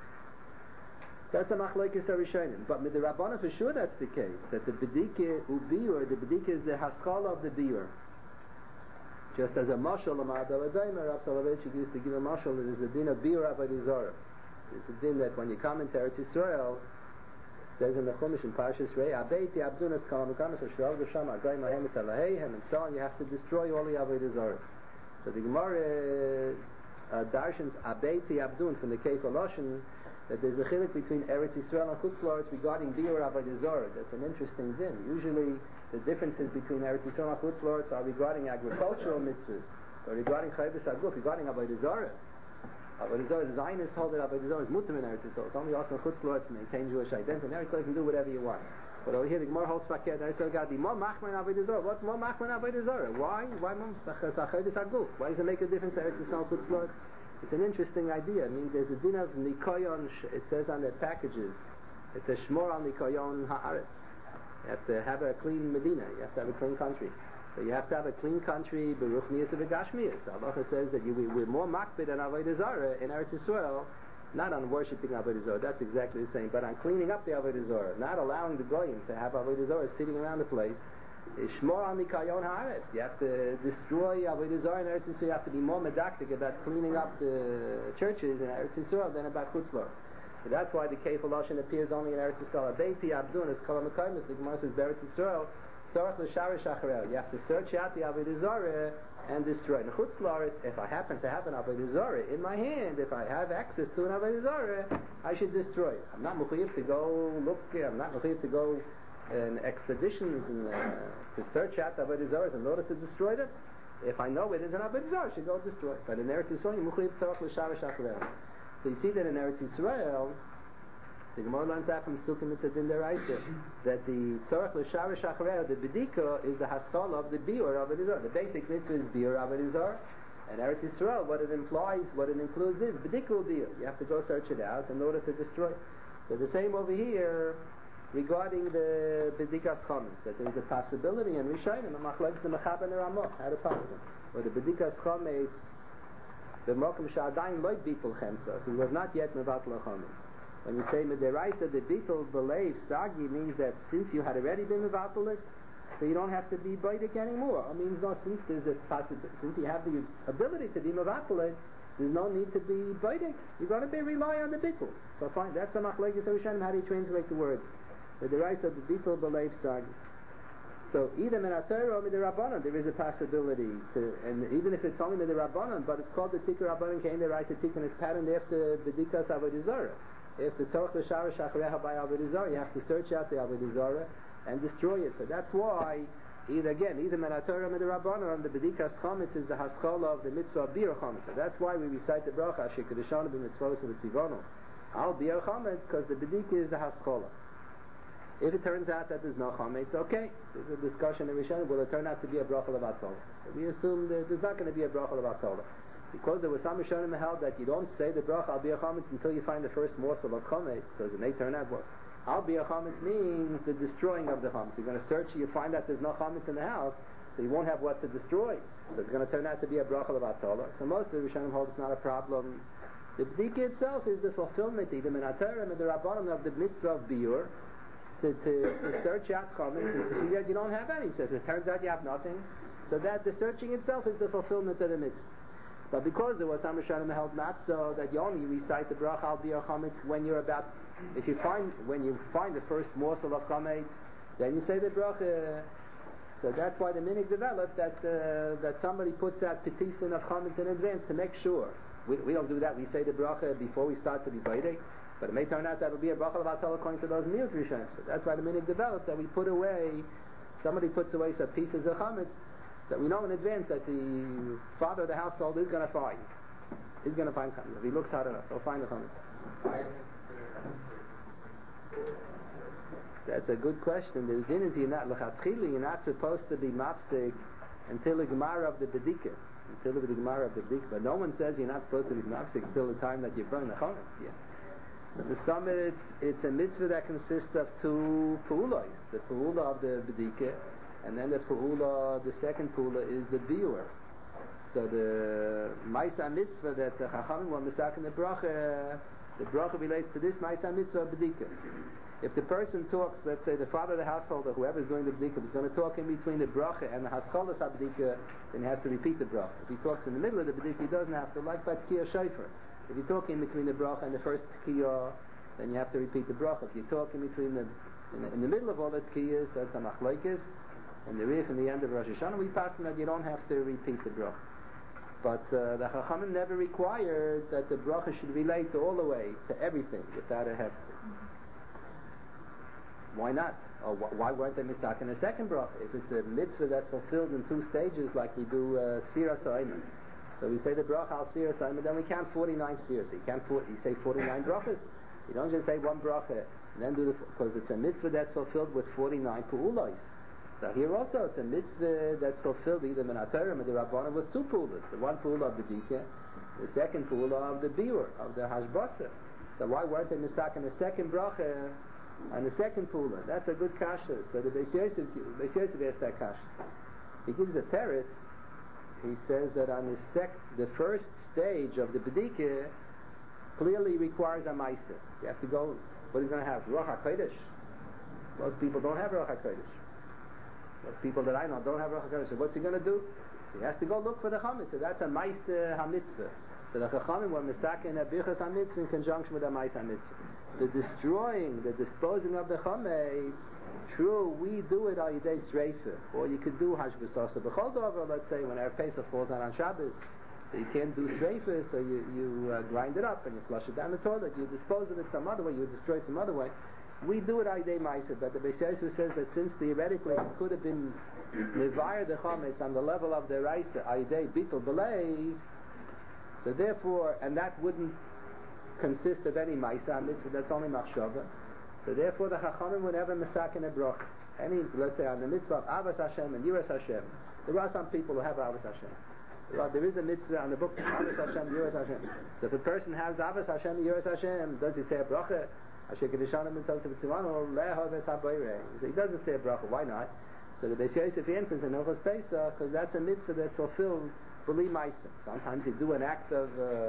That's a machlokes harishonim. But with the Rabbanan for sure that's the case, that the b'dikah ubiyur, the b'dikah is the haschala of the biyur. Just as a mashal, Rav Soloveitchik used to give a mashal, it is a din of biur avodah zarah. It's a din that when you come into Eretz Yisrael, it says in the Chumash in Parshas Rei, Abeiti Abdunas Kalamakamas Hashrov Gasham Agay Mahemes Alaheihem, and so on. You have to destroy all the avodah zarah. So the Gemara darshans Abeiti Abdun from the Keif Lashon that there's a chiluk between Eretz Yisrael and Chutz La'aretz regarding biur avodah zarah. That's an interesting din. Usually the differences between Eretz Yisrael and Chutz La'aretz are regarding agricultural mitzvahs, or regarding chayvus aguf, regarding avodah zarah. Avodah zarah, the Zionists hold that avodah zarah is mutar in Eretz Yisrael. It's only also in Chutz La'aretz to maintain Jewish identity. In Eretz Yisrael you can do whatever you want. But over here the Gemara holds faket. Eretz Yisrael got to be more machmer in avodah zarah. What's more machmer in avodah zarah? Why? Why chayvus aguf? Why does it make a difference Eretz Yisrael and Chutz La'aretz? It's an interesting idea. I mean, there's a din of nikoyon. It says on their packages, it's a shmor al nikoyon haaretz. You have to have a clean Medina. You have to have a clean country. So you have to have a clean country, beruchnius and begashmius. The halacha says that we're more makbid on avodah zarah in Eretz Yisrael, not on worshipping avodah zarah. That's exactly the same. But on cleaning up the avodah zarah, not allowing the goyim to have avodah zarah sitting around the place. Shmor al nikayon haaretz. You have to destroy avodah zarah in Eretz Yisrael. You have to be more medaktik about cleaning up the churches in Eretz Yisrael than about Chutz La'aretz. So that's why the Keif Lashon appears only in Eretz Yisrael. Abeiti Abdun is Kol HaMekayim, the Gemara says Eretz Yisrael. Sorach l'sharish acharel. You have to search out the avodah zarah and destroy it. In Chutz La'aretz, if I happen to have an avodah zarah in my hand, if I have access to an avodah zarah, I should destroy it. I'm not mechuyev to go look. I'm not mechuyev to go in expeditions and to search out the avodah zarahs in order to destroy them. If I know it is an avodah zarah, I should go destroy it. But in Eretz Yisrael, you mechuyev tzarach l'sharish acharel. So you see that in Eretz Yisrael, the Gemara learns that from Sukkim Mitzvah in the Raisa, that the tzorach l'sharish acharel, the bedika, is the haschal of the biur avodah zarah. The basic mitzvah is biur avodah zarah, and Eretz Yisrael, what it includes is bedika biur. You have to go search it out in order to destroy it. So the same over here regarding the bedikas chametz, that there is a possibility in Rishonim, machlokes the Mechaber and the Ramah, how to pass them, where the bedikas chametz, the mokum sha'adayin loy bitul chemsa, he was not yet mevatla chametz. When you say mederaisa, the bitul b'leiv sagi means that since you had already been mevatla, so you don't have to be baidik anymore. It means no, since there's a possibility, since you have the ability to be mevatla, there's no need to be baidik. You're going to rely on the bitul. So fine, that's a machlokes harishonim. How do you translate the words? Mederaisa, the bitul b'leiv sagi. So either Minatera or Midirabbanan, there is a possibility to, and even if it's only Midirabbanan, but it's called the Tikkun Rabbanan Kain, they write the Tikkun, it's patterned after Bedikas Avodah Zarah. After Tzorach L'Sharish Achareha by Avodah Zarah, you have to search out the Avodah Zarah and destroy it. So that's why, either Minatera or Midirabbanan, on the Bedikas Chametz is the Haschala of the Mitzvah of Bir Chametz. So that's why we recite the Bracha, Shekadeshanu b'mitzvos v'tzivonu. Al Bir Chametz, because the Bedika is the Haschala. If it turns out that there's no chametz, okay. There's a discussion in Rishonim. Will it turn out to be a bracha levatol? We assume that there's not going to be a bracha levatol, because there was some Rishonim held that you don't say the bracha al bia chametz until you find the first morsel of chametz, because it may turn out what al bia chametz means the destroying of the chametz. You're going to search, you find out there's no chametz in the house, so you won't have what to destroy. So it's going to turn out to be a bracha levatol. So most of the Rishonim hold it's not a problem. The bdika itself is the fulfillment, either Minatera or the Rabbanim of the mitzvah of biur. To search out chametz and to see that you don't have any. So if it turns out you have nothing, so that the searching itself is the fulfillment of the mitzvah. But because there was some Rishonim held not so, that you only recite the bracha al biur chametz when you find the first morsel of chametz, then you say the bracha. So that's why the minhag developed that somebody puts out petisin of chametz in advance to make sure. We don't do that. We say the bracha before we start to be baidik. But it may turn out that it'll be a bracha levatol according to those miyut rishonim. So that's why the minhag developed that we put away, somebody puts away some pieces of chametz that we know in advance that the father of the household is going to find. He's going to find chametz. If he looks hard enough, he'll find the chametz. That's a good question. The din is you're not supposed to be mapstik until the Gemara of the Bedika. Until the Gemara of the Bedika. But no one says you're not supposed to be mapstik until the time that you burn the chametz. Yeah. But the summit, it's a mitzvah that consists of two pu'ulos. The pu'ula of the Bedika, and then the pu'ula, the second pu'ula is the biur. So the Maisa mitzvah that the Chachamim were misaken the bracha relates to this Maisa mitzvah of Bedika. If the person talks, let's say the father of the household or whoever is doing the Bedika is going to talk in between the bracha and the Haschalas HaBedika, then he has to repeat the bracha. If he talks in the middle of the Bedika, he doesn't have to, like by Tkiyah Shofar. If you talk in between the bracha and the first Tkiyah, then you have to repeat the bracha. If you talk in between in the middle of all the Tkiyahs, that's a machlokes, and the Rich in the end of Rosh Hashanah, we pass that you don't have to repeat the bracha. But the Chachamim never required that the bracha should relate all the way to everything without a hefsek. Why not? Or why weren't they misak in a second bracha? If it's a mitzvah that's fulfilled in two stages, like we do Sfiras Ha'ayman. So we say the bracha al Sfiras Ha'ayman, then we count 49 spheres. You say 49 brachas. You don't just say one bracha and then do because it's a mitzvah that's fulfilled with 49 pu'ulos. So here also it's a mitzvah that's fulfilled either min HaTorah or the Rabbanan with two pu'ulas. The one pu'ula of the Dika, the second pu'ula of the biur, of the hashbasa. So why weren't they misak in the second bracha and the second pu'ula? That's a good kasha. So the Beis Yosef asked that kasha. He gives a teretz. He says that on the first stage of the bedika clearly requires a ma'aseh. You have to go. What are you going to have? Ruach HaKodesh. Most people don't have Ruach HaKodesh. Most people that I know don't have Ruach HaKodesh. So what's he going to do? So he has to go look for the chametz. So that's a ma'aseh hamitzvah. So the Chachamim were misaken a bichas hamitzvah in conjunction with a ma'aseh hamitzvah. The destroying, the disposing of the chametz. True, we do it al yidei sreifa, or you could do hashbasasa b'chol dover. Let's say when our Pesach falls on Shabbos, so you can't do sreifa, so you grind it up and you flush it down the toilet. You dispose of it some other way. You destroy it some other way. We do it al yidei ma'aseh, but the Beis Yosef says that since theoretically it could have been mevayer the chametz on the level of the raisa al yidei bitul b'leiv, so therefore, and that wouldn't consist of any ma'aseh mitzvah. That's only machshava. So therefore the Chachamim would never misak in a bracha. Let's say on the mitzvah of Avos Hashem and Yiras Hashem, there are some people who have Avos Hashem. There is a mitzvah on the book Avos Hashem, Yiras Hashem. So if a person has Avos Hashem, Yiras Hashem, does he say a bracha? Asher kedushanim mitzvah tzivanu lehaves habayre. He doesn't say a bracha. Why not? So the Beis Yosef answers in Hilchos Pesach because that's a mitzvah that's fulfilled b'li ma'aseh. Sometimes you do an act of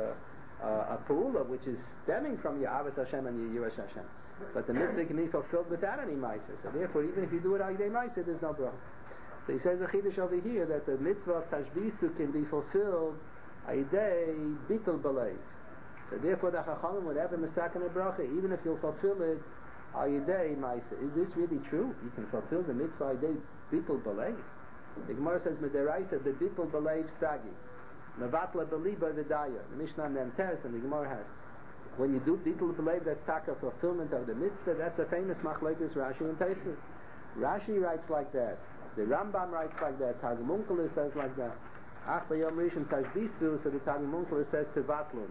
a pu'ula which is stemming from your Avos Hashem and your Yiras Hashem. But the mitzvah can be fulfilled without any ma'aseh. So therefore, even if you do it al yidei ma'aseh, there's no bracha. So he says a chiddush over here that the mitzvah of tashbisu can be fulfilled al yidei bitul b'leiv. So therefore, the Chachamim would have a misak and a bracha, even if you'll fulfill it al yidei ma'aseh. Is this really true? You can fulfill the mitzvah al yidei bitul b'leiv. The Gemara says midiraisa the bitul b'leiv sagi, mevatla b'liba v'daya. The Mishnah Memtes and the Gemara has. When you do bitul b'leiv, that's taka fulfillment of the mitzvah. That's a famous machlokes Rashi and Tosfos. Rashi writes like that. The Rambam writes like that. Targum Onkelos says like that. Ach b'yom rishon tashbisu. So the Targum Onkelos says tevatlun.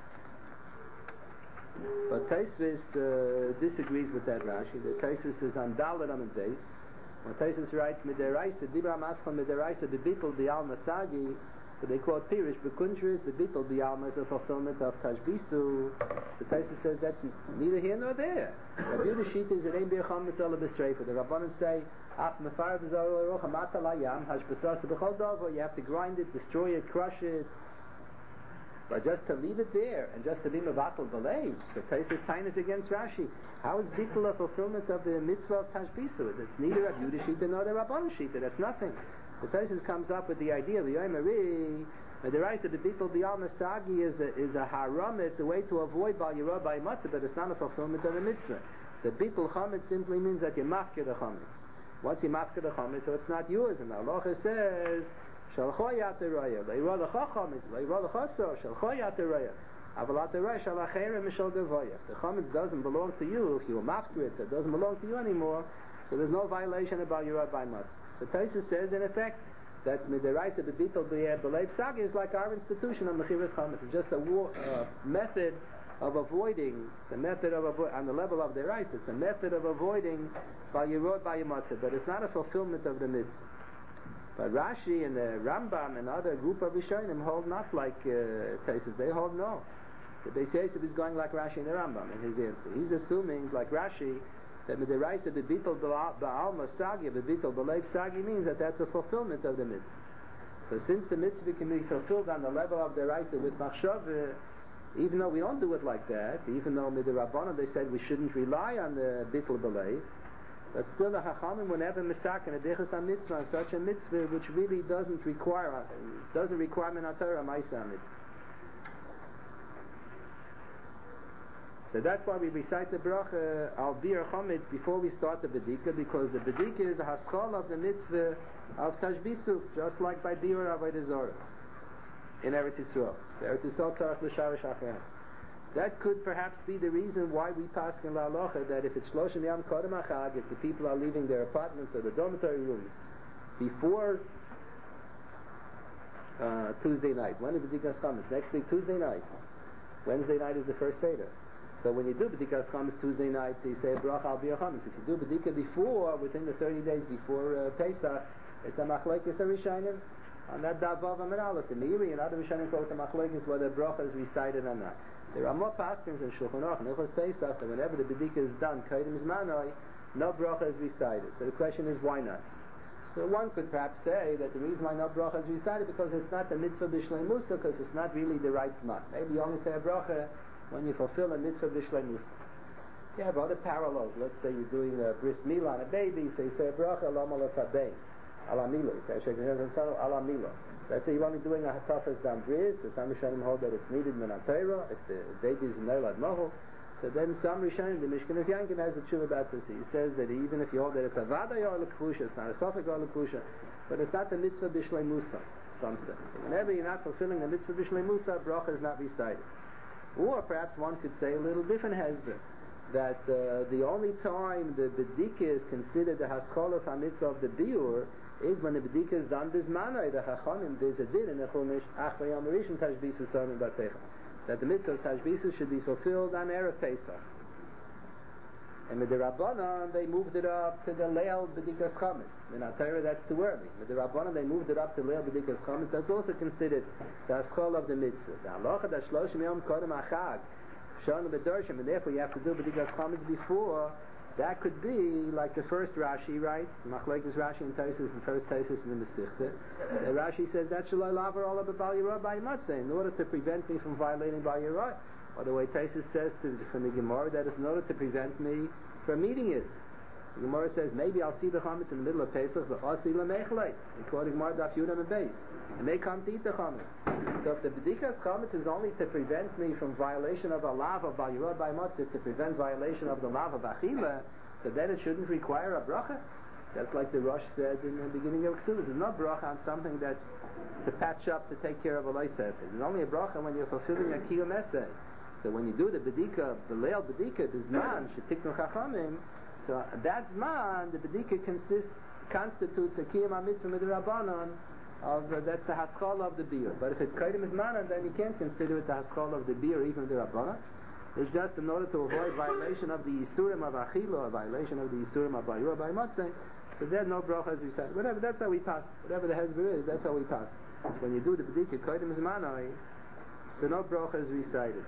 But Tosfos disagrees with that Rashi. The Tosfos is on Dalet Amud Beis. When Tosfos writes midiraisa dibra maschal midiraisa bebitul b'al masagi. So they quote Pirish, Bekuntris, the Bittul B'yalma is a fulfillment of Tashbisu. So Tosfos says that's neither here nor there. Rabbi Yehuda Shita is an Ein Bircham Mitzvah B'Sreifa. The Rabbanan say, Ach Mefar B'Zor Rocha Mata Layam Hashbasasa B'Chol Dovo. You have to grind it, destroy it, crush it. But just to leave it there and just to be Mevatel B'Leiv. So Tosfos Tainas against Rashi. How is Bittul a fulfillment of the mitzvah of Tashbisu? It's neither Rabbi Yehuda Shita nor the Rabbanan Shita. That's nothing. The Tosfos comes up with the idea of the Yoimari, the right of the Bittul B'al Masagi is a haram. It's a way to avoid Bal Yirah by Matzah, but it's not a fulfillment of the mitzvah. The Bittul Chametz simply means that you mafkir the Chametz. Once you mafkir the Chametz, so it's not yours. And the halacha says, Shalchoy Yateraya, Le'irah L'cha Chametz, Le'irah L'cha So, Shalchoy Yateraya. Avalat Rosh ala Chayre Mishal Gavoyach. The chametz doesn't belong to you. If you were mafkir it, so it doesn't belong to you anymore. So there's no violation about Yerah by Matzah. So Tosfos says, in effect, that midiraisa bebitul b'leib sagi is like our institution of mechiras chametz. It's just a method of avoiding. It's a method of on the level of the rice. It's a method of avoiding by Yerah by Matzah, but it's not a fulfillment of the mitzvah. But Rashi and the Rambam and other group of Rishonim hold not like Tosfos. They hold no. The Beis Yosef is going like Rashi and the Rambam in his answer. He's assuming, like Rashi, that midiraisa bebitul ba'alma sagi, bebitul b'leiv sagi means that that's a fulfillment of the mitzvah. So since the mitzvah can be fulfilled on the level of the raisa with machshava, even though we don't do it like that, even though midirabbanan they said we shouldn't rely on the bitul b'leiv, but still the Chachamim will never misak and a dechus on mitzvah, on such a mitzvah which really doesn't require min Torah ma'isa mitzvah. So that's why we recite the bracha al bir chametz before we start the bedika, because the bedika is the haschal of the mitzvah of tashbisuf, just like by bir avodah zarah in Eretz Yisrael. Eretz Yisrael tzarich l'sharish achrei. That could perhaps be the reason why we pass in la halacha that if it's shloshim yam kodem achag, if the people are leaving their apartments or the dormitory rooms before Tuesday night, when is bedikas chametz? Next week Tuesday night. Wednesday night is the first seder. So when you do B'dikas Chametz Tuesday night, so you say Bracha al Bir Chametz. If you do B'dika before, within the 30 days before Pesach, it's a Machlekes HaRishonim on that Davav Amid Aleph. The Meiri and other Rishonim quote the Machlekes whether Bracha is recited or not. There are more paskins in Shulchan Aruch and Hilchos Pesach that whenever the B'dika is done, Kaidim Zmanoi, no Bracha is recited. So the question is, why not? So one could perhaps say that the reason why no Bracha is recited because it's not the Mitzvah B'Shlei Musa, because it's not really the right Zman. Maybe you only say a Bracha when you fulfill a mitzvah b'shlei musa. You have other parallels. Let's say you're doing a bris milah on a baby, so you say a bracha alam ala sabein, ala milo. You say ala milo. Let's say you're only doing a hatafas dam bris, so some Rishonim hold that it's needed min ha-Torah, if the baby is neilad mohel. So then some Rishonim, the Mishkanas Yankim has a tshuva about this. He says that even if you hold that it's a vaday or a lekvusha, it's not a sofek or a lekvusha, but it's not the mitzvah b'shlei musa, some say. So whenever you're not fulfilling the mitzvah b'shlei musa, bracha is not recited. Or perhaps one could say a little different hezbollah, that the only time the bedika is considered the hascholas hamitzvah of the biur is when the bedika is done bismanai. The chachamim, there's a din in the chumash achvayam rishon tashbisus samim batecha, that the mitzvah of tashbisus should be fulfilled on erev Pesach. And with the Rabbanan, they moved it up to the Leil B'dikas Chametz. In Torah, that's too early. With the Rabbanan, they moved it up to Leil B'dikas Chametz. That's also considered the Aschol of the Mitzvah. The Halacha, the Shloshim Yom Kodem Achag, Shon B'Dorshim, and therefore you have to do B'dikas Chametz before. That could be like the first Rashi writes, Machlekes Rashi and Tosfos, the first Tosfos in the Masechta. The Rashi says that Shalai Lavar Ola B'Bal Yerah by Matzah, in order to prevent me from violating Bal Yerah. Or the way Tosfos says from the Gemara, that is in order to prevent me from eating it. The Gemara says, maybe I'll see the chametz in the middle of Pesach, but I'll see lemechlei. According to Gemara, Daf Yudam and Beis. And they come to eat the chametz. So if the b'dikas chametz is only to prevent me from violation of a lav of Bal Yerah by Matzah, to prevent violation of the lav of Achila, so then it shouldn't require a bracha. That's like the Rosh said in the beginning of Ksubas. There's no bracha on something that's to patch up, to take care of a loisesed. There's only a bracha when you're fulfilling a kiyum esei. So when you do the bedika, the leil bedika, the zman shetiknu chachamim, so that zman, the bedika constitutes a kiyum mitzvah midrabanan of that's the haschal of the beer. But if it's kaidim zman, then you can't consider it the haschal of the beer, even the rabbanan. It's just in order to avoid violation of the yisurim of achila, or violation of the yisurim of bayur by matzah. So there's no bracha as we said. Whatever, that's how we pass. Whatever the hezbollah is, that's how we pass. When you do the bedika kaidim zmanai, so no bracha is recited.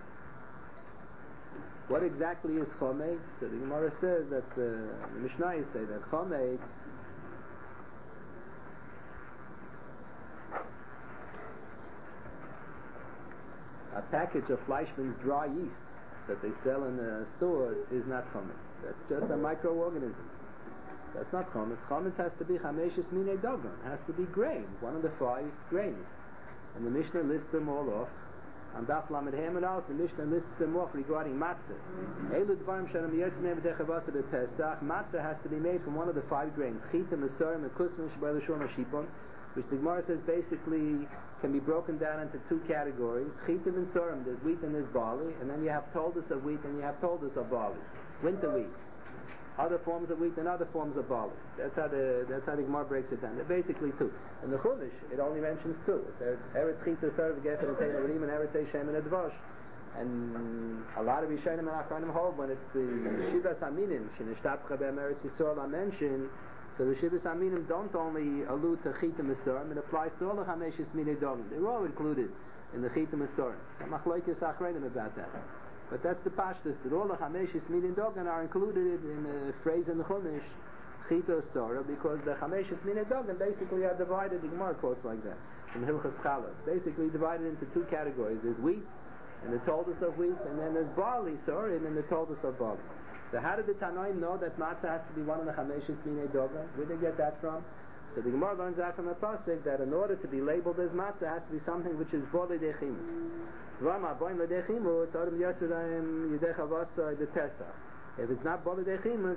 What exactly is chometz? So the Gemara says that the Mishnah say that chometz a package of Fleischmann's dry yeast that they sell in the stores is not chometz. That's just a microorganism. That's not chometz. Chometz has to be chameshes minei dagan. It has to be grain, one of the 5 grains. And the Mishnah lists them all off. On Daf Lamed Hamid Aleph, the Mishnah lists them off regarding matzah. Matzah has to be made from one of the 5 grains. Chita, Masarim, Mekusma, Shebel, Shon, Shipon. which the Gemara says basically can be broken down into two categories. Chitim and Sorim, there's wheat and there's barley, and then you have toldus of wheat and you have toldus of barley. Winter wheat. Other forms of wheat and other forms of barley. That's how the Gemara breaks it down. They're basically two. In the Chumash, it only mentions two. It says Eretz Chita, Sorim, Gefer, and Tein, Urim, and Eretz Hashem, and Advash. And a lot of Rishonim and Achronim hold when it's the Shivas Aminim, Shenishtatcha Be'em Eretz Yisrael, are mentioned. So the Shivas Aminim don't only allude to Chitim Esorim, it applies to all the Chameshis Minei Dogim. They're all included in the Chitim Esorim. Some Achloikis Achronim about that. But that's the pashtus, that all the Chameshis Minei Dogim are included in a phrase in the Chumash, Chita Esorah, because the Chameshis Minei Dogim basically are divided, the Gemara quotes like that, from Hilchas Challah. Basically divided into two categories. There's wheat, and the toldus of wheat, and then there's barley, and then the toldus of barley. So how did the Tanoim know that matzah has to be one of the Chameshis Minei Dogim? Where did they get that from? So the Gemara learns out from the pasuk that in order to be labeled as matzah, it has to be something which is bolei dechimus. If it's not bolei dechimus,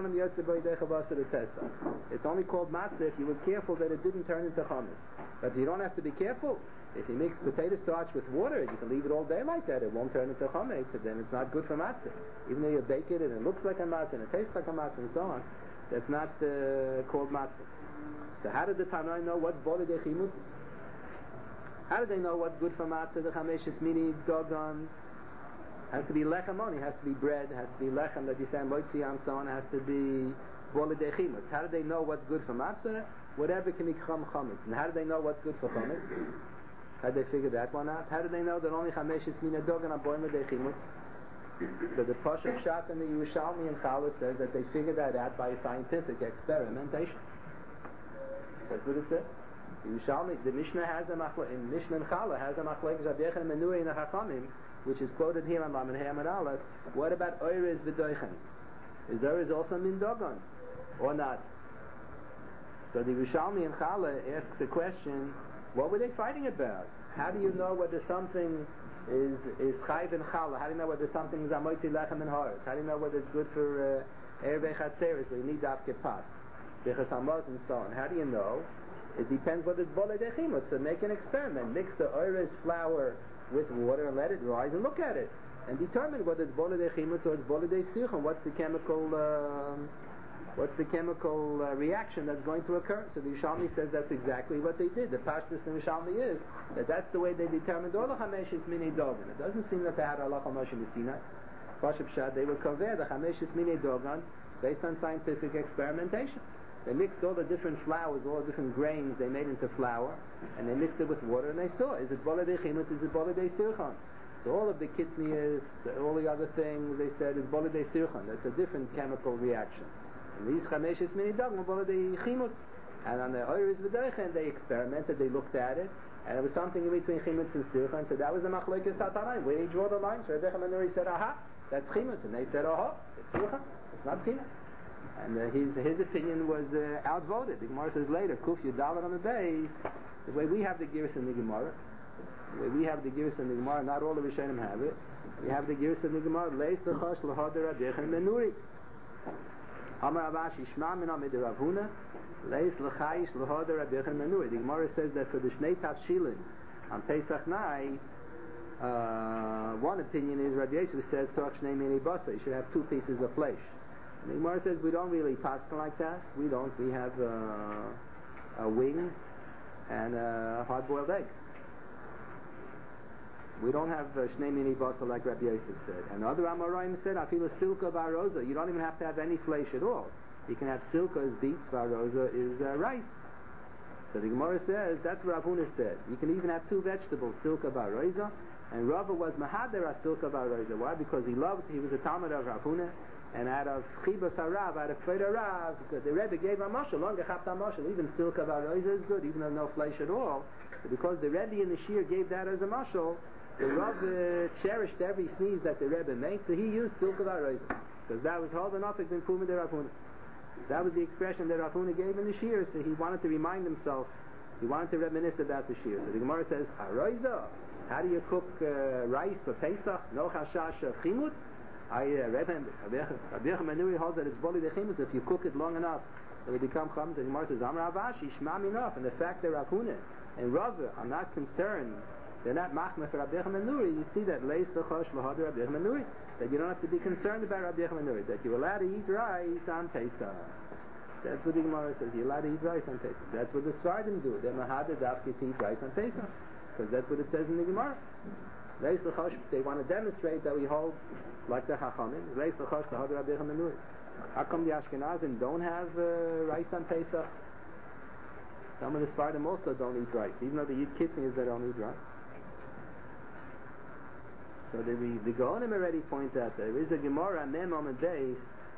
it's only called matzah if you were careful that it didn't turn into chametz. But you don't have to be careful. If you mix potato starch with water, you can leave it all day like that. It won't turn into chametz, and then it's not good for matzah. Even though you bake it and it looks like a matzah and it tastes like a matzah and so on, that's not called matzah. So how did the Tanoim know what's bolei dechimus? How do they know what's good for matzah? The Chameshis Minei Dogim has to be lechem only, has to be bread, has to be lechem that you say moitzi and so on, has to be bolei dechimus. How do they know what's good for matzah? Whatever can become chametz. And how do they know what's good for chametz? How did they figure that one out? How do they know that only Chameshis Minei Dogim are bolei dechimus? So the Pasuk Shat and the Yerushalmi and Challah says that they figured that out by scientific experimentation. That's what it says. The Mishnah has a in Mishnah and Challah has a machlekes Rabbi Yochanan ben Nuri in the Chachamim, which is quoted here on Lamed Hey Amud Aleph. What about Oirez v'Doichen? Is Oirez also min Dogon or not? So the Yerushalmi and Challah asks a question: what were they fighting about? How do you know whether something is chayv and Challah? How do you know whether something is amoitzi lechem and haaretz? How do you know whether it's good for erevei chatzeres where you need dafke pas, bechas hamaz and so on? How do you know? It depends whether it's bolei dechimus. So make an experiment. Mix the oirez flour with water and let it rise and look at it. And determine whether it's bolei dechimus or it's bolei deisichon. What's the chemical reaction that's going to occur? So the Yerushalmi says that's exactly what they did. The pashtus in the Yerushalmi is that that's the way they determined all the Chameshis Minei Dogim. It doesn't seem that they had halacha Moshe Messina. Pashut Pshat, they were cover the Chameshis Minei Dogim based on scientific experimentation. They mixed all the different flours, all the different grains they made into flour, and they mixed it with water, and they saw, is it bolei dechimus, is it bolei deisirchon? So all of the kitnias, all the other things, they said, is bolei deisirchon. That's a different chemical reaction. And these Chameshis Minei Dogim are bolei dechimus. And on the Oirez v'Doichen, they experimented, they looked at it, and it was something in between chimutz and sirchon. So that was the machlokes Tanoim. Where do you draw the lines? Rabbi Yochanan ben Nuri said, aha, that's chimutz. And they said, aha, it's sirchon. It's not chimutz. And his opinion was outvoted. The Gemara says later, Kuf Yudalet on the base, the way we have the Girs in the Gemara, not all the Rishonim have it. We have the Girs in the Gemara, Leis L'chosh L'hoder Rabbi Yochanan ben Nuri. Amar Avashi Shma Min Amid Rav Huna, Leis L'chayish L'hoder Rabbi Yochanan ben Nuri. The Gemara says that for the Shnei Tavshilin on Pesach night, one opinion is Rabbi Yosef says Tzorach Shnei Minei Basa. You should have two pieces of flesh. And the Gemara says we don't really paskin like that. We don't. We have a wing and a hard-boiled egg. We don't have shnei mini basa like Rabbi Yosef said. And other Amoraim said, "Afila silka varoza." You don't even have to have any flesh at all. You can have silka as beets, varoza is rice. So the Gemara says that's what Rav Huna said. You can even have two vegetables, silka varoza. And Rava was mahader silka varoza. Why? Because he was a talmid of Rav Huna. And out of Chibas Harav, out of Kved Harav, the Rebbe gave a mashal, longer chapta mashal, even silka varoza is good, even though no flesh at all. But because the Rebbe in the Shir gave that as a mashal, the Rebbe cherished every sneeze that the Rebbe made, so he used silka varoza. Because that was Hov and Opik ben Puma de Rav Huna. That was the expression that Rav Huna gave in the Shir, so he wanted to remind himself, he wanted to reminisce about the Shir. So the Gemara says, Haroiza, how do you cook rice for Pesach? No chashash of chimutz? Rabbi Yochanan ben Nuri holds that it's bolei dechimus if you cook it long enough So they become chum. The Gemara says, Amar Avashi, Shma Minaf, and the fact they're Rav Huna and Rava are not concerned, they're not machmeh for Rabbi Yochanan ben Nuri, you see that Leis L'chosh L'hadar Rabbi Yochanan ben Nuri, that you don't have to be concerned about Rabbi Yochanan ben Nuri, that you're allowed to eat rice on Pesach. That's what the Gemara says, you're allowed to eat rice on Pesach. That's what the Sfardim do. They're mahadeh dafke to eat rice on Pesach, because that's what it says in the Gemara. Leis L'chosh, they want to demonstrate that we hold like the Chachamim, Leis L'chosh L'hadar Rabbi Yochanan ben Nuri. How come the Ashkenazim don't have rice on Pesach? Some of the Sfardim also don't eat rice, even though they eat kidneys, they don't eat rice. So the Gaonim already point out there is a Gemara Mem on the base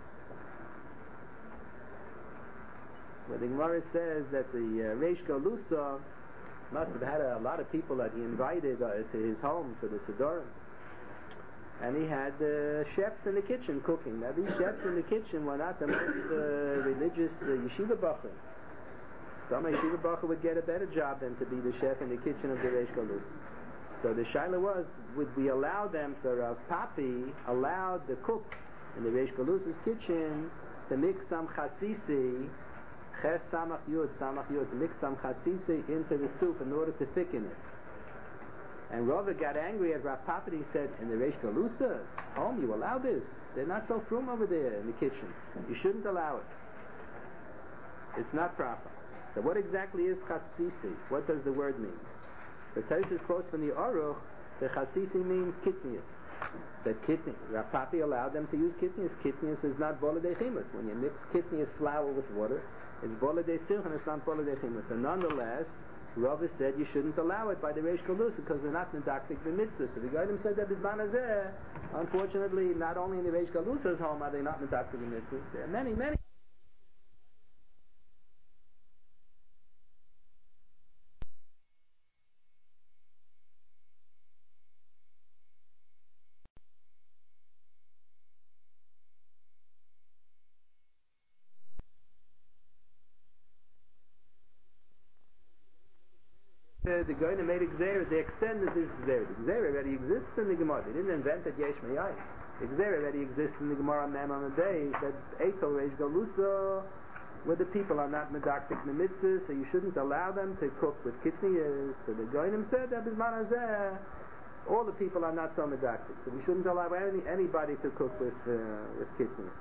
where the Gemara says that the Reish Galusa must have had a lot of people that he invited to his home for the Sidorim. And he had chefs in the kitchen cooking. Now these chefs in the kitchen were not the most religious yeshiva bachrim. Some yeshiva bachrim would get a better job than to be the chef in the kitchen of the Reish Galus. So the shaila was, would we allow them, so Rav Papi allowed the cook in the Reish Galus's kitchen to mix some chasisi, ches samach yud, to mix some chasisi into the soup in order to thicken it. And Rava got angry at Rav Papi. He said, in the Reish Galusa's home, you allow this. They're not so frum over there in the kitchen. You shouldn't allow it. It's not proper. So what exactly is chasisi? What does the word mean? The Tosfos quotes from the Aruch, the chasisi means kitnius. That kitnius, Rav Papi allowed them to use kitnius. Kitnius is not bola de chimus. When you mix kitnius flour with water, it's bola de silchan, it's not bola de chimus. And nonetheless, Rava said you shouldn't allow it by the Reish Galusa because they're not medaktik b'mitzvah. So the Gedolim said that Bizman Hazeh, unfortunately, not only in the Reish Galusa's home are they not medaktik b'mitzvah, there are many, many. The Gedolim made a gzeira, they extended this gzeira. The gzeira already exists in the Gemara. They didn't invent it yesh meyayim. The gzeira already exists in the Gemara Mem on the day that Eitel Reish Galusa, where the people are not medaktik mitzvah, so you shouldn't allow them to cook with kitniyas. So the Gedolim said that Bizman Hazeh, all the people are not so medaktik, so we shouldn't allow anybody to cook with kitniyas.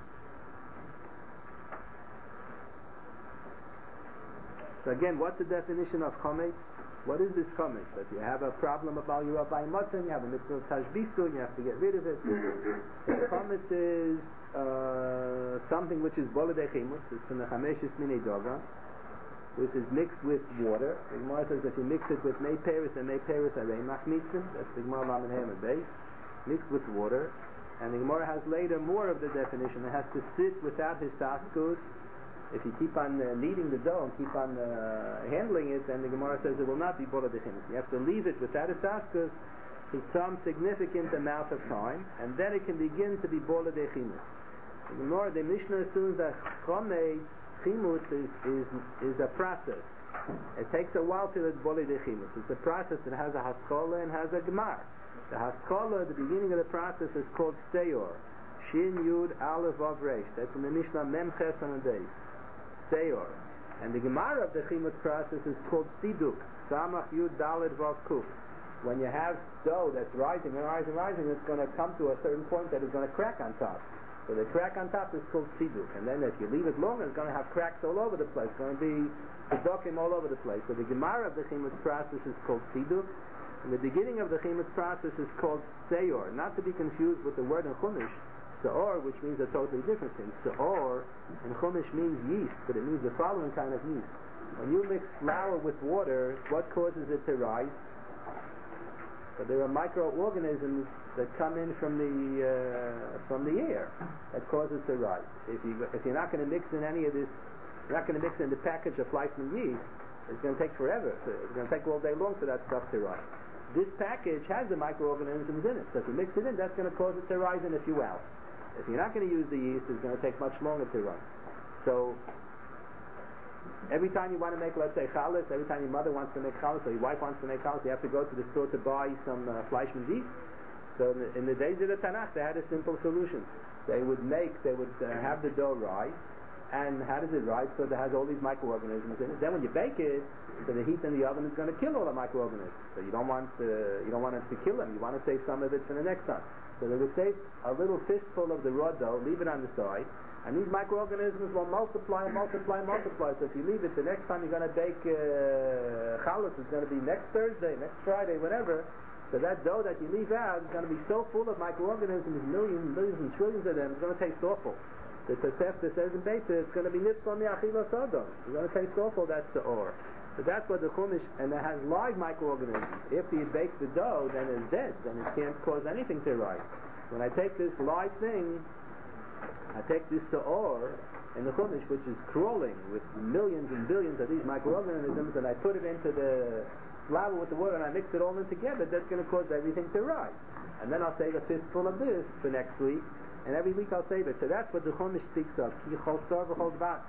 So again, what's the definition of chometz? What is this chometz? That you have a problem about your Rabbi Matan, you have a mitzvah of tashbisu, you have to get rid of it. Chometz is something which is bola de chimus, it's from the chameshes minei doga. This is mixed with water. The Gemara says if you mix it with mei peris and mei peris arei machmitzim, that's the Gemara Lamed Hey Amud Beis, mixed with water. And the Gemara has later more of the definition. It has to sit without histaskus. If you keep on kneading the dough and keep on handling it, then the Gemara says it will not be bola de chimus. You have to leave it without histaskus for some significant amount of time, and then it can begin to be bola de chimus. The Gemara, the Mishnah assumes that chometz chimus is a process. It takes a while till it's bola de chimus. It's a process that has a haskola and has a gemar. The haskola, the beginning of the process, is called seyor. Shin Yud Aleph Vav Reish. That's in the Mishnah Mem Ches Amud Beis. Seyor. And the gemara of the chimus process is called siduk. Samach Yud Dalet Vav Kuf. When you have dough that's rising and rising, it's going to come to a certain point that it's going to crack on top. So the crack on top is called siduk. And then if you leave it long, it's going to have cracks all over the place. It's going to be sedukim all over the place. So the gemara of the chimus process is called siduk. And the beginning of the chimus process is called seyor. Not to be confused with the word in Chumash, seor, which means a totally different thing. Seor in Chumash means yeast, but it means the following kind of yeast. When you mix flour with water, what causes it to rise? So there are microorganisms that come in from the air that cause it to rise. If you're not going to mix in any of this, you're not going to mix in the package of Fleischmann yeast, it's going to take forever. It's going to take all day long for that stuff to rise. This package has the microorganisms in it, so if you mix it in, that's going to cause it to rise in a few hours. If you're not going to use the yeast, it's going to take much longer to rise. So every time you want to make, let's say, challah, every time your mother wants to make challah, or your wife wants to make challah, you have to go to the store to buy some Fleischmann yeast. So in the days of the Tanakh, they had a simple solution. They would have the dough rise, And how does it rise? So it has all these microorganisms in it. Then when you bake it, so the heat in the oven is going to kill all the microorganisms. So you don't want it to kill them. You want to save some of it for the next time. So they would take a little fistful of the raw dough, leave it on the side, and these microorganisms will multiply and multiply and multiply. So if you leave it, the next time you're going to bake challah is going to be next Thursday, next Friday, whatever. So that dough that you leave out is going to be so full of microorganisms, millions and trillions of them, it's going to taste awful. The Tosefta says in Beitza, it's going to be nifsal mi'achila sodom. It's going to taste awful, that's the or. So that's what the Chumash, and it has live microorganisms. After you bake the dough, then it's dead. Then it can't cause anything to rise. When I take this live thing, I take this or in the Chumash, which is crawling with millions and billions of these microorganisms, and I put it into the flour with the water and I mix it all in together, that's going to cause everything to rise. And then I'll save a fistful of this for next week. And every week I'll save it. So that's what the Chumash speaks of. Ki chol sor v'chol dvat.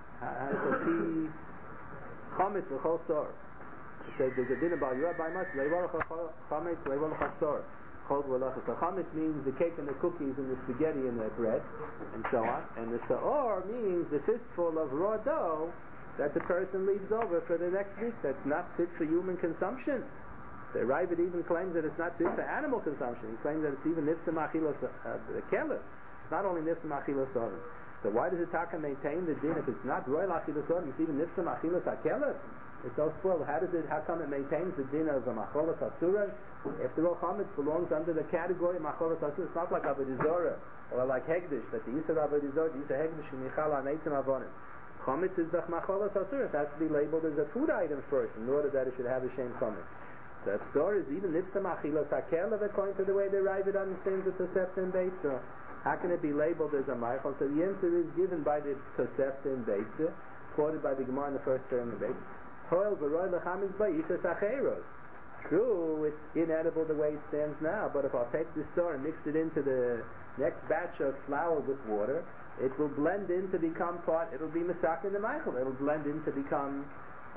Ki chametz v'chol sor. It says there's a din about you by much. Leivol chametz, leivol chasor. Chol v'lachas. So chametz means the cake and the cookies and the spaghetti and the bread and so on. And the sa'or means the fistful of raw dough that the person leaves over for the next week. That's not fit for human consumption. The Ravid even claims that it's not fit for animal consumption. He claims that it's even nifsa machilas kelef. It's not only nifsa machilas odom. So why does the Taka maintain the din if it's not royal achilas odom? It's even nifsa machilas kelef. It's so spoiled. How come it maintains the din of macholas asuras? After all, chametz belongs under the category of macholas asuras. It's not like avodah zarah or like hegdish, that the yisur avodah zarah, the yisur hegdish, michal aneitzim avonim. Chametz is the macholas asuras. It has to be labeled as a food item first in order that it should have a shem chametz. The Absor is even nifsa machilas hakelev according to the way the Ravid understands the Tosefta and Beitza. How can it be labeled as a Meichel? So the answer is given by the Tosefta and Beitza, quoted by the Gemara in the first term of Beitza. Hoel v'roi l'chametz ba'isas acheros. True, it's inedible the way it stands now, but if I'll take this sor and mix it into the next batch of flour with water, it will blend in to become part, it'll be Masak in the Meichel. It'll blend in to become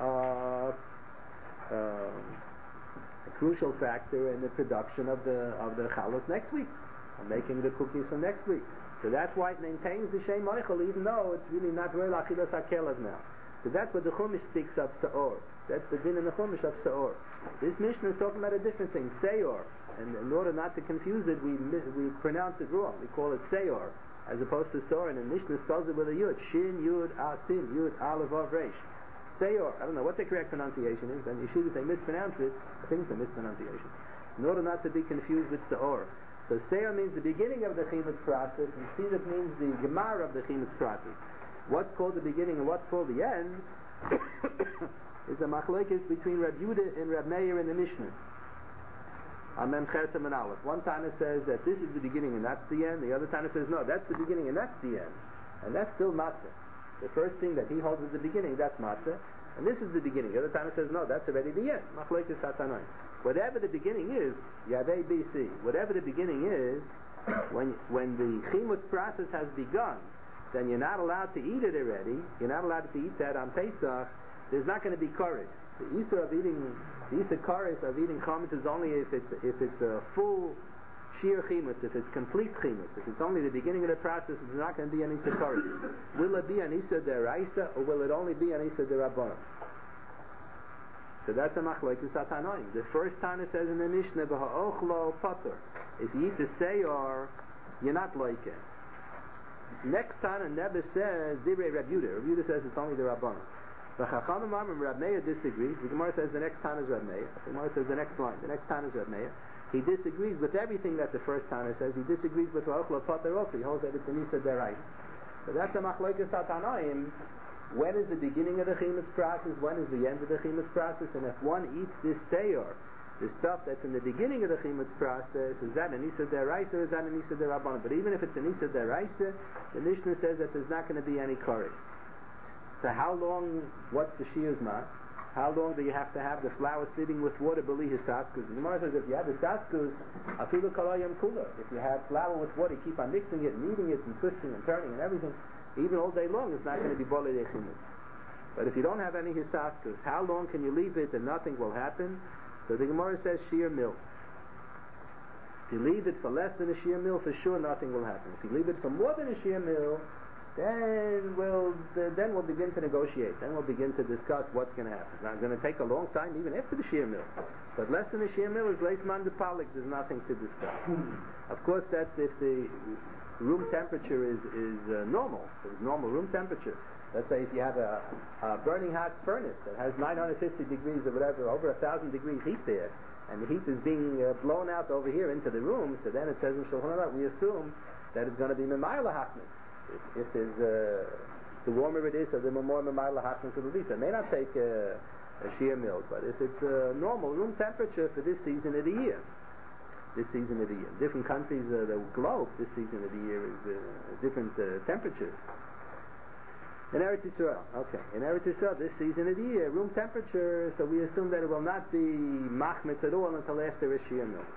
a crucial factor in the production of the chalos next week, or making the cookies for next week. So that's why it maintains the Shem Meichel, even though it's really not real achilas hakelev now. So that's what the Chumash speaks of Sa'or. That's the din in the Chumash of Sa'or. This Mishnah is talking about a different thing, Seyor. And in order not to confuse it, we pronounce it wrong. We call it Seyor, as opposed to Sor. And the Mishnah spells it with a Yud. Shin, Yud, Asin, Yud, Aleph, Vav, Reish. Seyor. I don't know what the correct pronunciation is. And Yeshivas, they mispronounce it. I think it's a mispronunciation. In order not to be confused with Sa'or. So Seyor means the beginning of the Chimus process, and Siduk means the Gemara of the Chimus process. What's called the beginning and what's called the end is a machlokes between Reb Yehuda and Reb Meir in the Mishnah. Amem Chesem and Aleph. One Tana says that this is the beginning and that's the end. The other Tana says no, that's the beginning and that's the end. And that's still matzah. The first thing that he holds is the beginning, that's matzah. And this is the beginning. The other Tana says no, that's already the end. Machlokes Satanoim. Whatever the beginning is, Yavei BC. Whatever the beginning is, when the Chimus process has begun, then you're not allowed to eat it already. You're not allowed to eat that on Pesach. There's not going to be koris. The Isur koris of eating chametz is only if it's a full sheer chimus, if it's complete chimus. If it's only the beginning of the process, there's not going to be an Isur koris. Will it be an Isur deraisa or will it only be an Isur derabbanan? So that's a machlokes Satanoim. The first Tana says in the Mishnah, "V'ha'ochlo patur." If you eat the seyor, you're not like it. Next Tana never says Divrei Reb Yehuda. Reb Yehuda says it's only the Rabbanan. The Chachamim and Reb Meir disagrees. The Gemara says the next Tana is Reb Meir. The Gemara says the next line. The next Tana is Reb Meir. He disagrees with everything that the first Tana says. He disagrees with V'ochlo patur also. He holds that it's an Isur deraisa. So that's a machlokes Satanoim. When is the beginning of the Chimus process? When is the end of the Chimus process? And if one eats this seyor, the stuff that's in the beginning of the Chimus process, is that an Isur deraisa or is that an Isur derabbanan? But even if it's an Isur deraisa, the Mishnah says that there's not going to be any koris. So how long, what's the shiur's? How long do you have to have the flour sitting with water beli hisaskus? The Gemara says if you have the hisaskus, afilu kalayam kula. If you have flour with water, keep on mixing it and eating it and twisting and turning and everything, even all day long, it's not going to be bolei chimus. But if you don't have any hisaskus, how long can you leave it and nothing will happen? So the Gemara says sheer mil. If you leave it for less than a sheer mil, for sure nothing will happen. If you leave it for more than a sheer mil, then we'll begin to negotiate. Then we'll begin to discuss what's going to happen. It's not going to take a long time, even after the shear mill. But less than the shear mill is leisman de palik. There's nothing to discuss. Of course, that's if the room temperature is normal. So it's normal room temperature. Let's say if you have a burning hot furnace that has 950 degrees or whatever, over 1,000 degrees heat there, and the heat is being blown out over here into the room, so then it says in Shulchan Aruch, we assume that it's going to be memayla hachnas. If the warmer it is, so the more memayla hachnas it will be. So it may not take a shear mill, but if it's normal room temperature for this season of the year, different countries of the globe, this season of the year is different temperatures. In Eretz Yisrael, in Eretz Yisrael, this season of the year, room temperature, so we assume that it will not be machmitz at all until after a shear mill.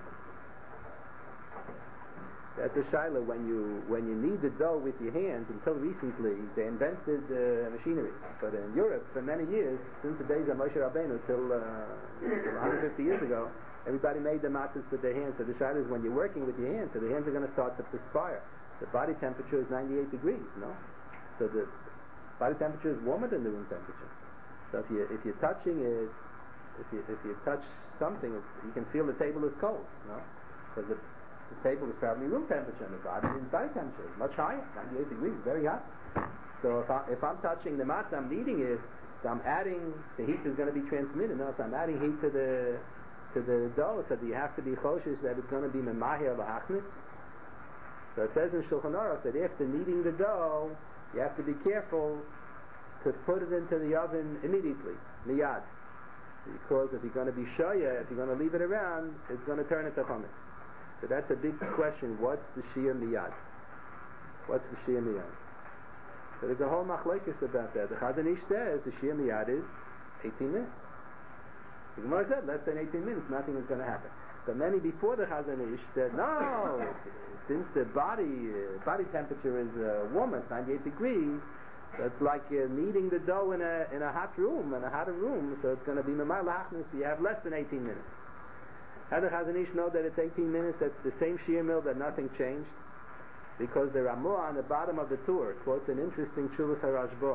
That's a shaila. When you knead the dough with your hands, until recently they invented machinery. But in Europe, for many years, since the days of Moshe Rabbeinu till 150 years ago, everybody made the matzahs with their hands. So the shaila is when you're working with your hands, so the hands are going to start to perspire. The body temperature is 98 degrees, no? So the body temperature is warmer than the room temperature. So if you're touching it, if you touch something, you can feel the table is cold, no? Because the table is probably room temperature, and the body temperature is much higher, 98 degrees, very hot. So if I'm touching the matzah, I'm kneading it, so I'm adding, the heat is going to be transmitted. No, so I'm adding heat to the dough, so you have to be choshesh that it's going to be memahir lahachnitz. So it says in Shulchan Aruch that after kneading the dough, you have to be careful to put it into the oven immediately, miyad. Because if you're going to be shoya, if you're going to leave it around, it's going to turn into chametz. So that's a big question. What's the shir miyad? What's the shir miyad? So there's a whole machlekes about that. The Chazon Ish says the shir miyad is 18 minutes. The Gemara said less than 18 minutes, nothing is going to happen. So many before the Chazon Ish said, no, since the body temperature is warmer, it's 98 degrees, so it's like kneading the dough in a hot room, in a hotter room, so it's going to be memayla hachnas, so you have less than 18 minutes. How does Chazon Ish know that it's 18 minutes? That's the same shear mill, that nothing changed? Because the Ramah on the bottom of the Tur quotes an interesting Tshuvas HaRashba.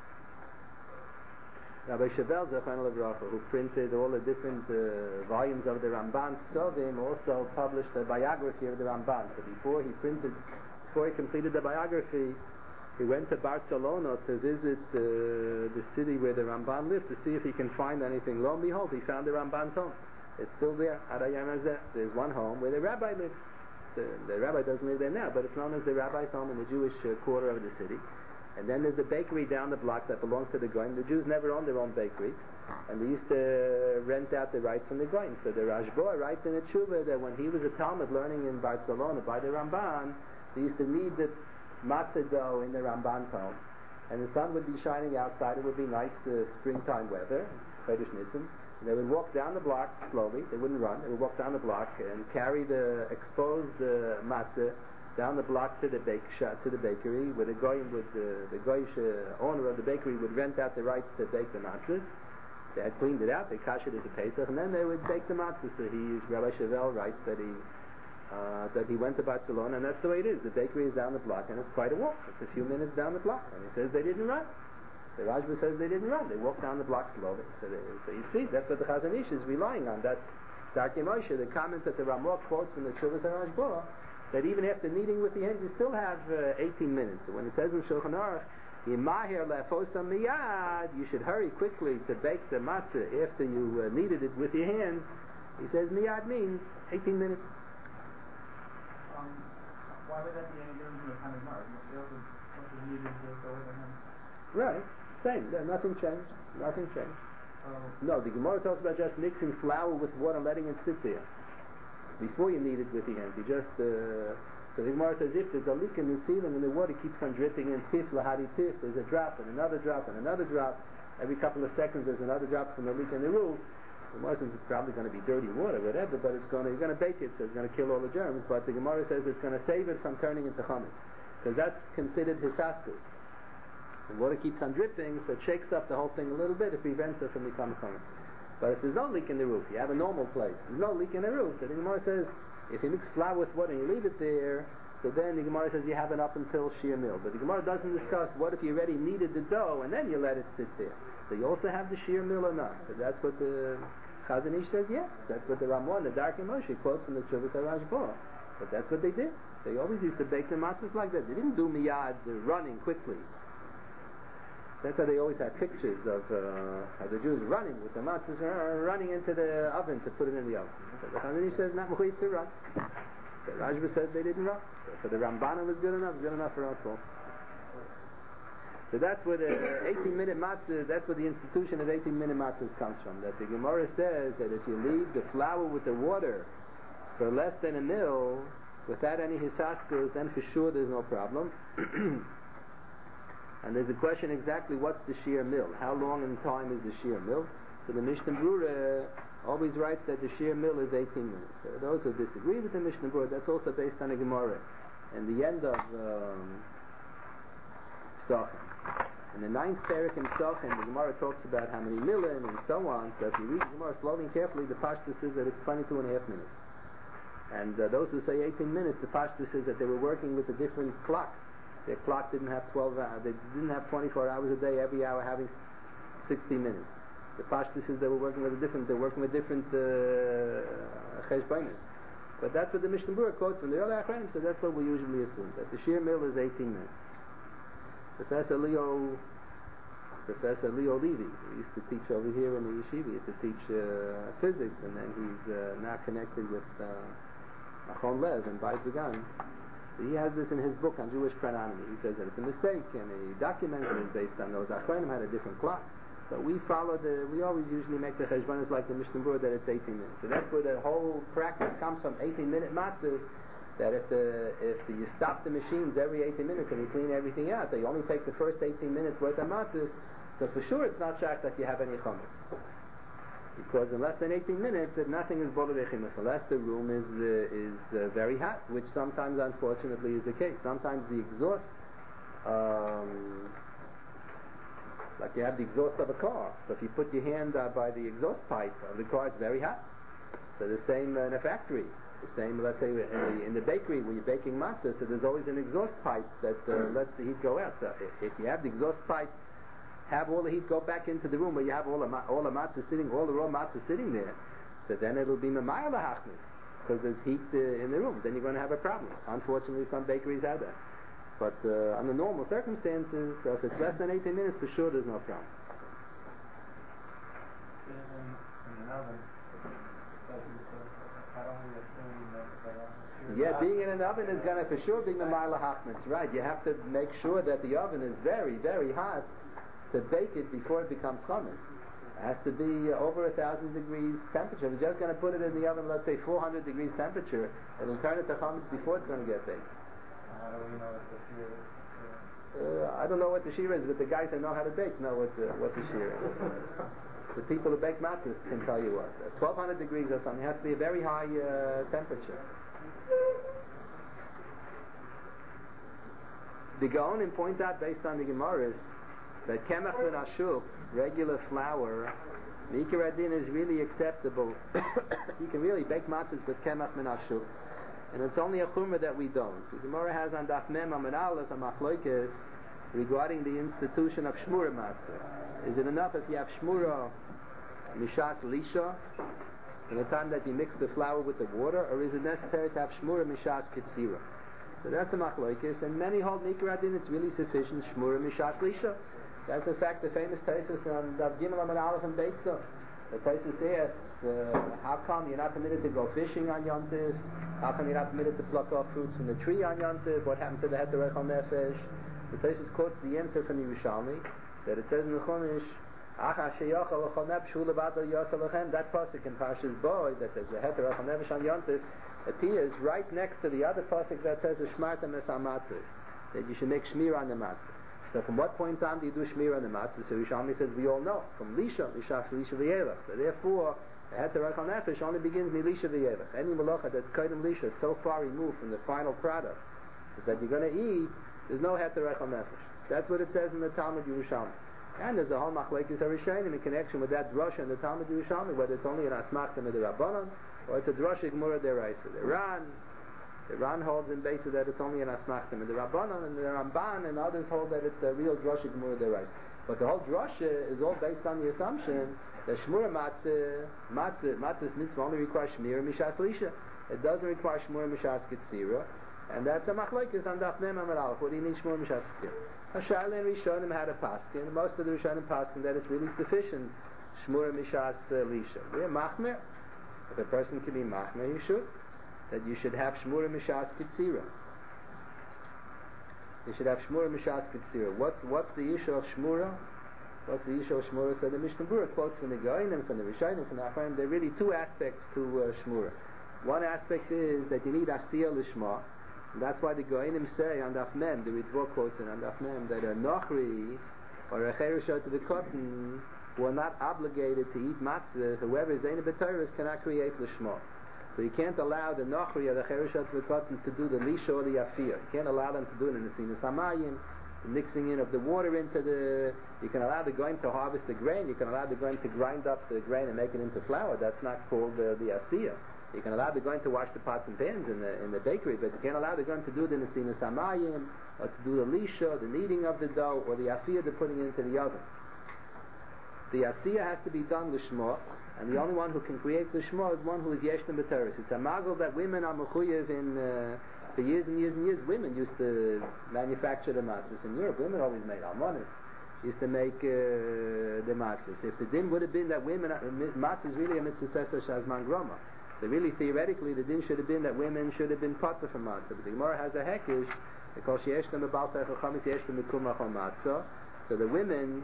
Rabbi Shavel Zechron Levracha, who printed all the different volumes of the Ramban Ksovim, also published a biography of the Ramban. So before he completed the biography, he went to Barcelona to visit the city where the Ramban lived to see if he can find anything. Lo and behold, he found the Ramban's home. It's still there. There's one home where the rabbi lives. The rabbi doesn't live there now, but it's known as the rabbi's home in the Jewish quarter of the city. And then there's a bakery down the block that belongs to the Goyim. The Jews never owned their own bakery, and they used to rent out the rights from the Goyim. So the Rashba writes in a tshuva that when he was a Talmud learning in Barcelona by the Ramban, they used to knead the matzah dough in the Ramban's home, and the sun would be shining outside. It would be nice springtime weather, Chodesh Nisan. They would walk down the block slowly. They wouldn't run. They would walk down the block and carry the exposed matzah down the block to the bakery, where the goyish owner of the bakery would rent out the rights to bake the matzahs. They had cleaned it out. They kashed it as a Pesach, and then they would bake the matzahs. So Rabbi Shavel writes that he went to Barcelona, and that's the way it is. The bakery is down the block, and it's quite a walk. It's a few minutes down the block, and he says they didn't run. The Rashba says they didn't run. They walked down the block slowly. So you see, that's what the Chazon Ish is relying on. That Darkei Moshe, the comment that the Ramah quotes from the Tshuvas HaRashba, that even after kneading with the hands, you still have 18 minutes. So when it says in Shulchan Aruch, Yimahir le'fosam miyad, you should hurry quickly to bake the matzah after you kneaded it with your hands. He says miyad means 18 minutes. Why would that be any different from the time of Gemara? They also needed to go with their hands. Right. Same. Nothing changed. Nothing changed. No, the Gemara talks about just mixing flour with water and letting it sit there. Before you knead it with your hands. You just... so the Gemara says if there's a leak in the ceiling and the water keeps on dripping in tif lahadi tif, there's a drop and another drop and another drop. Every couple of seconds there's another drop from the leak in the roof. The Gemara says it's probably going to be dirty water, whatever, but you're going to bake it, so it's going to kill all the germs. But the Gemara says it's going to save it from turning into chametz, because that's considered hisaskus. The water keeps on dripping, so it shakes up the whole thing a little bit. It prevents it from becoming chametz. But if there's no leak in the roof, you have a normal place. There's no leak in the roof. So the Gemara says if you mix flour with water and you leave it there, So then the Gemara says you have it up until shear mill. But the Gemara doesn't discuss what if you already kneaded the dough and then you let it sit there. So you also have the shear mill or not. So that's what the Chazon Ish says, yes. That's what the Ramon, the Darkei Moshe, quotes from the Chuvas HaRashba. But that's what they did. They always used to bake the matzahs like that. They didn't do miyad, running quickly. That's how they always had pictures of the Jews running with the matzahs, running into the oven to put it in the oven. So the Chazon Ish says not mechuyev to run. The Rashba says they didn't run. So for the Ramban it was good enough for us also. So that's where the 18-minute matzah, that's where the institution of 18-minute matzahs comes from. That the Gemara says that if you leave the flour with the water for less than a mil, without any hisaskas, then for sure there's no problem. And there's a question exactly what's the shear mill? How long in time is the shear mill? So the Mishnah Berurah always writes that the shear mill is 18 minutes. So those who disagree with the Mishnah Berurah, that's also based on a Gemara. And the end of Sochem. In the 9th parak in Sochem, the Gemara talks about how many millim and so on. So if you read the Gemara slowly and carefully, the Pashtus says that it's 22 and a half minutes. And those who say 18 minutes, the Pashtus says that they were working with a different clock. Their clock didn't have 12 hours. They didn't have 24 hours a day, every hour having 60 minutes. The Pashtus says they were working with different cheshbonos. But that's what the Mishnah Berurah quotes from the early Achronim, so that's what we usually assume, that the shear mill is 18 minutes. Professor Leo Levy, who used to teach over here in the yeshiva, used to teach physics, and then he's now connected with Machon Lev and Beit Began. So he has this in his book on Jewish chronometry. He says that it's a mistake, and he documents it based on those Achronim had a different clock. So we always usually make the cheshbonos like the Mishnah Berurah that it's 18 minutes. So that's where the whole practice comes from, 18-minute matzahs, that if you stop the machines every 18 minutes and you clean everything out, they only take the first 18 minutes worth of matzahs, so for sure it's not shach that you have any chametz. Because in less than 18 minutes, nothing is bothered bechimus, unless the room is very hot, which sometimes unfortunately is the case. Sometimes the exhaust, like you have the exhaust of a car, so if you put your hand by the exhaust pipe of the car, it's very hot. So the same in a factory. The same, let's say, in the bakery where you're baking matzah, so there's always an exhaust pipe that lets the heat go out. So if you have the exhaust pipe, have all the heat go back into the room where you have all the matzah sitting, all the raw matzah sitting there, so then it'll be memayel hachnis, because there's heat in the room. Then you're going to have a problem. Unfortunately, some bakeries have that. But under normal circumstances, if it's less than 18 minutes, for sure there's no problem. In an oven, yeah, being in an oven is going to for sure be memayel hachnis, right? You have to make sure that the oven is very, very hot to bake it before it becomes chametz. It has to be over 1,000 degrees temperature. If you're just going to put it in the oven, let's say 400 degrees temperature, it'll turn it to chametz before it's going to get baked. How do we know what the shear is? I don't know what the shear is, but the guys that know how to bake know what the shear is. The people who bake matzahs can tell you what. 1,200 degrees or something. It has to be a very high temperature. The Gaonim point out, based on the Gemaras, that kemach min hashuk, regular flour, mikra adin is really acceptable. You can really bake matzahs with kemach min hashuk, and it's only a chumrah that we don't. The Gemara has on Daf Mem Amud Aleph a machlokes regarding the institution of shmura matzah. Is it enough if you have shmura mishas lisha in the time that you mix the flour with the water, or is it necessary to have shmura mishas ketzira? So that's a machlokes, and many hold mikra adin it's really sufficient shmura mishas lisha. That's in fact the famous Taisus on Daf Gimel Amud Aleph and Beitza. The Taisus asks, how come you're not permitted to go fishing on Yom Tov? How come you're not permitted to pluck off fruits from the tree on Yom Tov? What happened to the heter echal nefesh? The Taisus quotes the answer from Yerushalmi that it says in the Chumash, that pasuk in Parshas Bo that says the heter echal nefesh on Yom Tov appears right next to the other pasuk that says the shmartem es hamatzos, that you should make shmir on the matzah. So from what point on do you do shmir on the matzah? So Yerushalmi says we all know from lisha, mishas lisha v'yelach. So therefore the heter echal nefesh only begins milisha v'yelach. Any malacha that's kaidem lisha, it's so far removed from the final product that you're going to eat, there's no heter echal nefesh. That's what it says in the Talmud Yerushalmi. And there's a whole machlekes harishonim in connection with that drasha in the Talmud Yerushalmi, whether it's only an asmachta midrabanan or it's a drasha gemura deraisa. The Ran The Ran holds in Beitza that it's only an asmachtim, and the Rabbanon and the Ramban and others hold that it's a real drasha gemura deraisa. But the whole drasha is all based on the assumption that shmura matzah's mitzvah only requires shmira mishas lisha. It doesn't require shmura mishas kitzira, and that's a machlokes on daf mem amud aleph. What do you need shmura mishas kitzira? Hashal and Rishonim had a paskin. Most of the Rishonim paskin that it's really sufficient shmura mishas lisha. We're machmer. If a person can be machmer, he should. That you should have shmura mishas kitzira. You should have shmura mishas kitzira. What's the issue of shmura? What's the issue of shmura? So the Mishnah Berurah quotes from the Goinim, from the Rishonim, from the Achronim. There are really two aspects to shmura. One aspect is that you need asiyah lishma. That's why the Goinim say on Daf Mem, the Ritva quotes it on Daf Mem, that a nochri or a cherushot to the cotton who are not obligated to eat matzah, whoever is ein b'Torah cannot create lishma. So you can't allow the nochri or the cherushot to the cotton to do the lisha or the afiyah. You can't allow them to do it in the sinas hamayim, the mixing in of the water into the. You can allow the goyim to harvest the grain. You can allow the goyim to grind up the grain and make it into flour. That's not called the afiyah. You can allow the goyim to wash the pots and pans in the bakery, but you can't allow the goyim to do it in the sinas hamayim, or to do the lisha, the kneading of the dough, or the afiyah, the putting it into the oven. The asiyah has to be done lishma, and the only one who can create lishma is one who is yeshtem b'teres. It's a mazel that women are mechuyev in for years and years and years. Women used to manufacture the matzahs in Europe. Women always made almonas. Used to make the matzahs. If the din would have been that women matzah is really a mitzvah shazman groma. So really, theoretically, the din should have been that women should have been potter from matzah. But the Gemara has a hekish because yeshtem b'baltei chachamis yeshtem b'kumach matzah. So the women.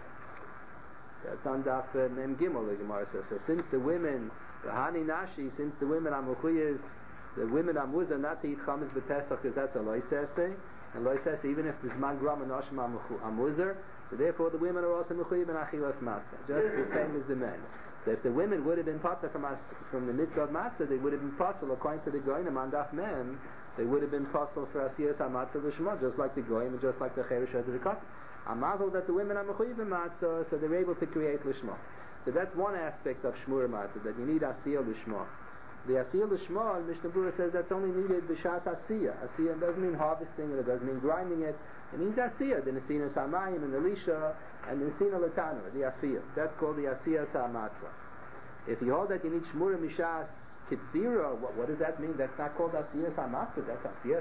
That's on Daf Mem Gimel, the Gemara says. So since the women, the Hani Nashi, since the women are Mechuyev, the women are Muzah not to eat Chametz b'Pesach because that's a Loisese, and Loisese even if the Zman Gram and Oshim are Muzah, so therefore the women are also Mechuyev in Achilas Matzah, just the same as the men. So if the women would have been potter from the mitzvah of Matzah, they would have been possible, according to the Goyim on Daf Mem, they would have been possible for Asiyas HaMatzah L'Shema, just like the Goyim and just like the Cherush of the Katan. A mazel that the women are mechuyev in matzah, so they're able to create lishma. So that's one aspect of shmur matzah, that you need asiyah lishma. The asiyah lishma, Mishnah Berurah says that's only needed b'shat asiyah. Asiyah doesn't mean harvesting it, it doesn't mean grinding it. It means asiyah, the nesina samayim and the lisha and the nesina latana, the asiyah. That's called the asiyah sa matzah. If you hold that you need shmur mishas kitzira, what does that mean? That's not called asiyah sa matzah. That's asiyah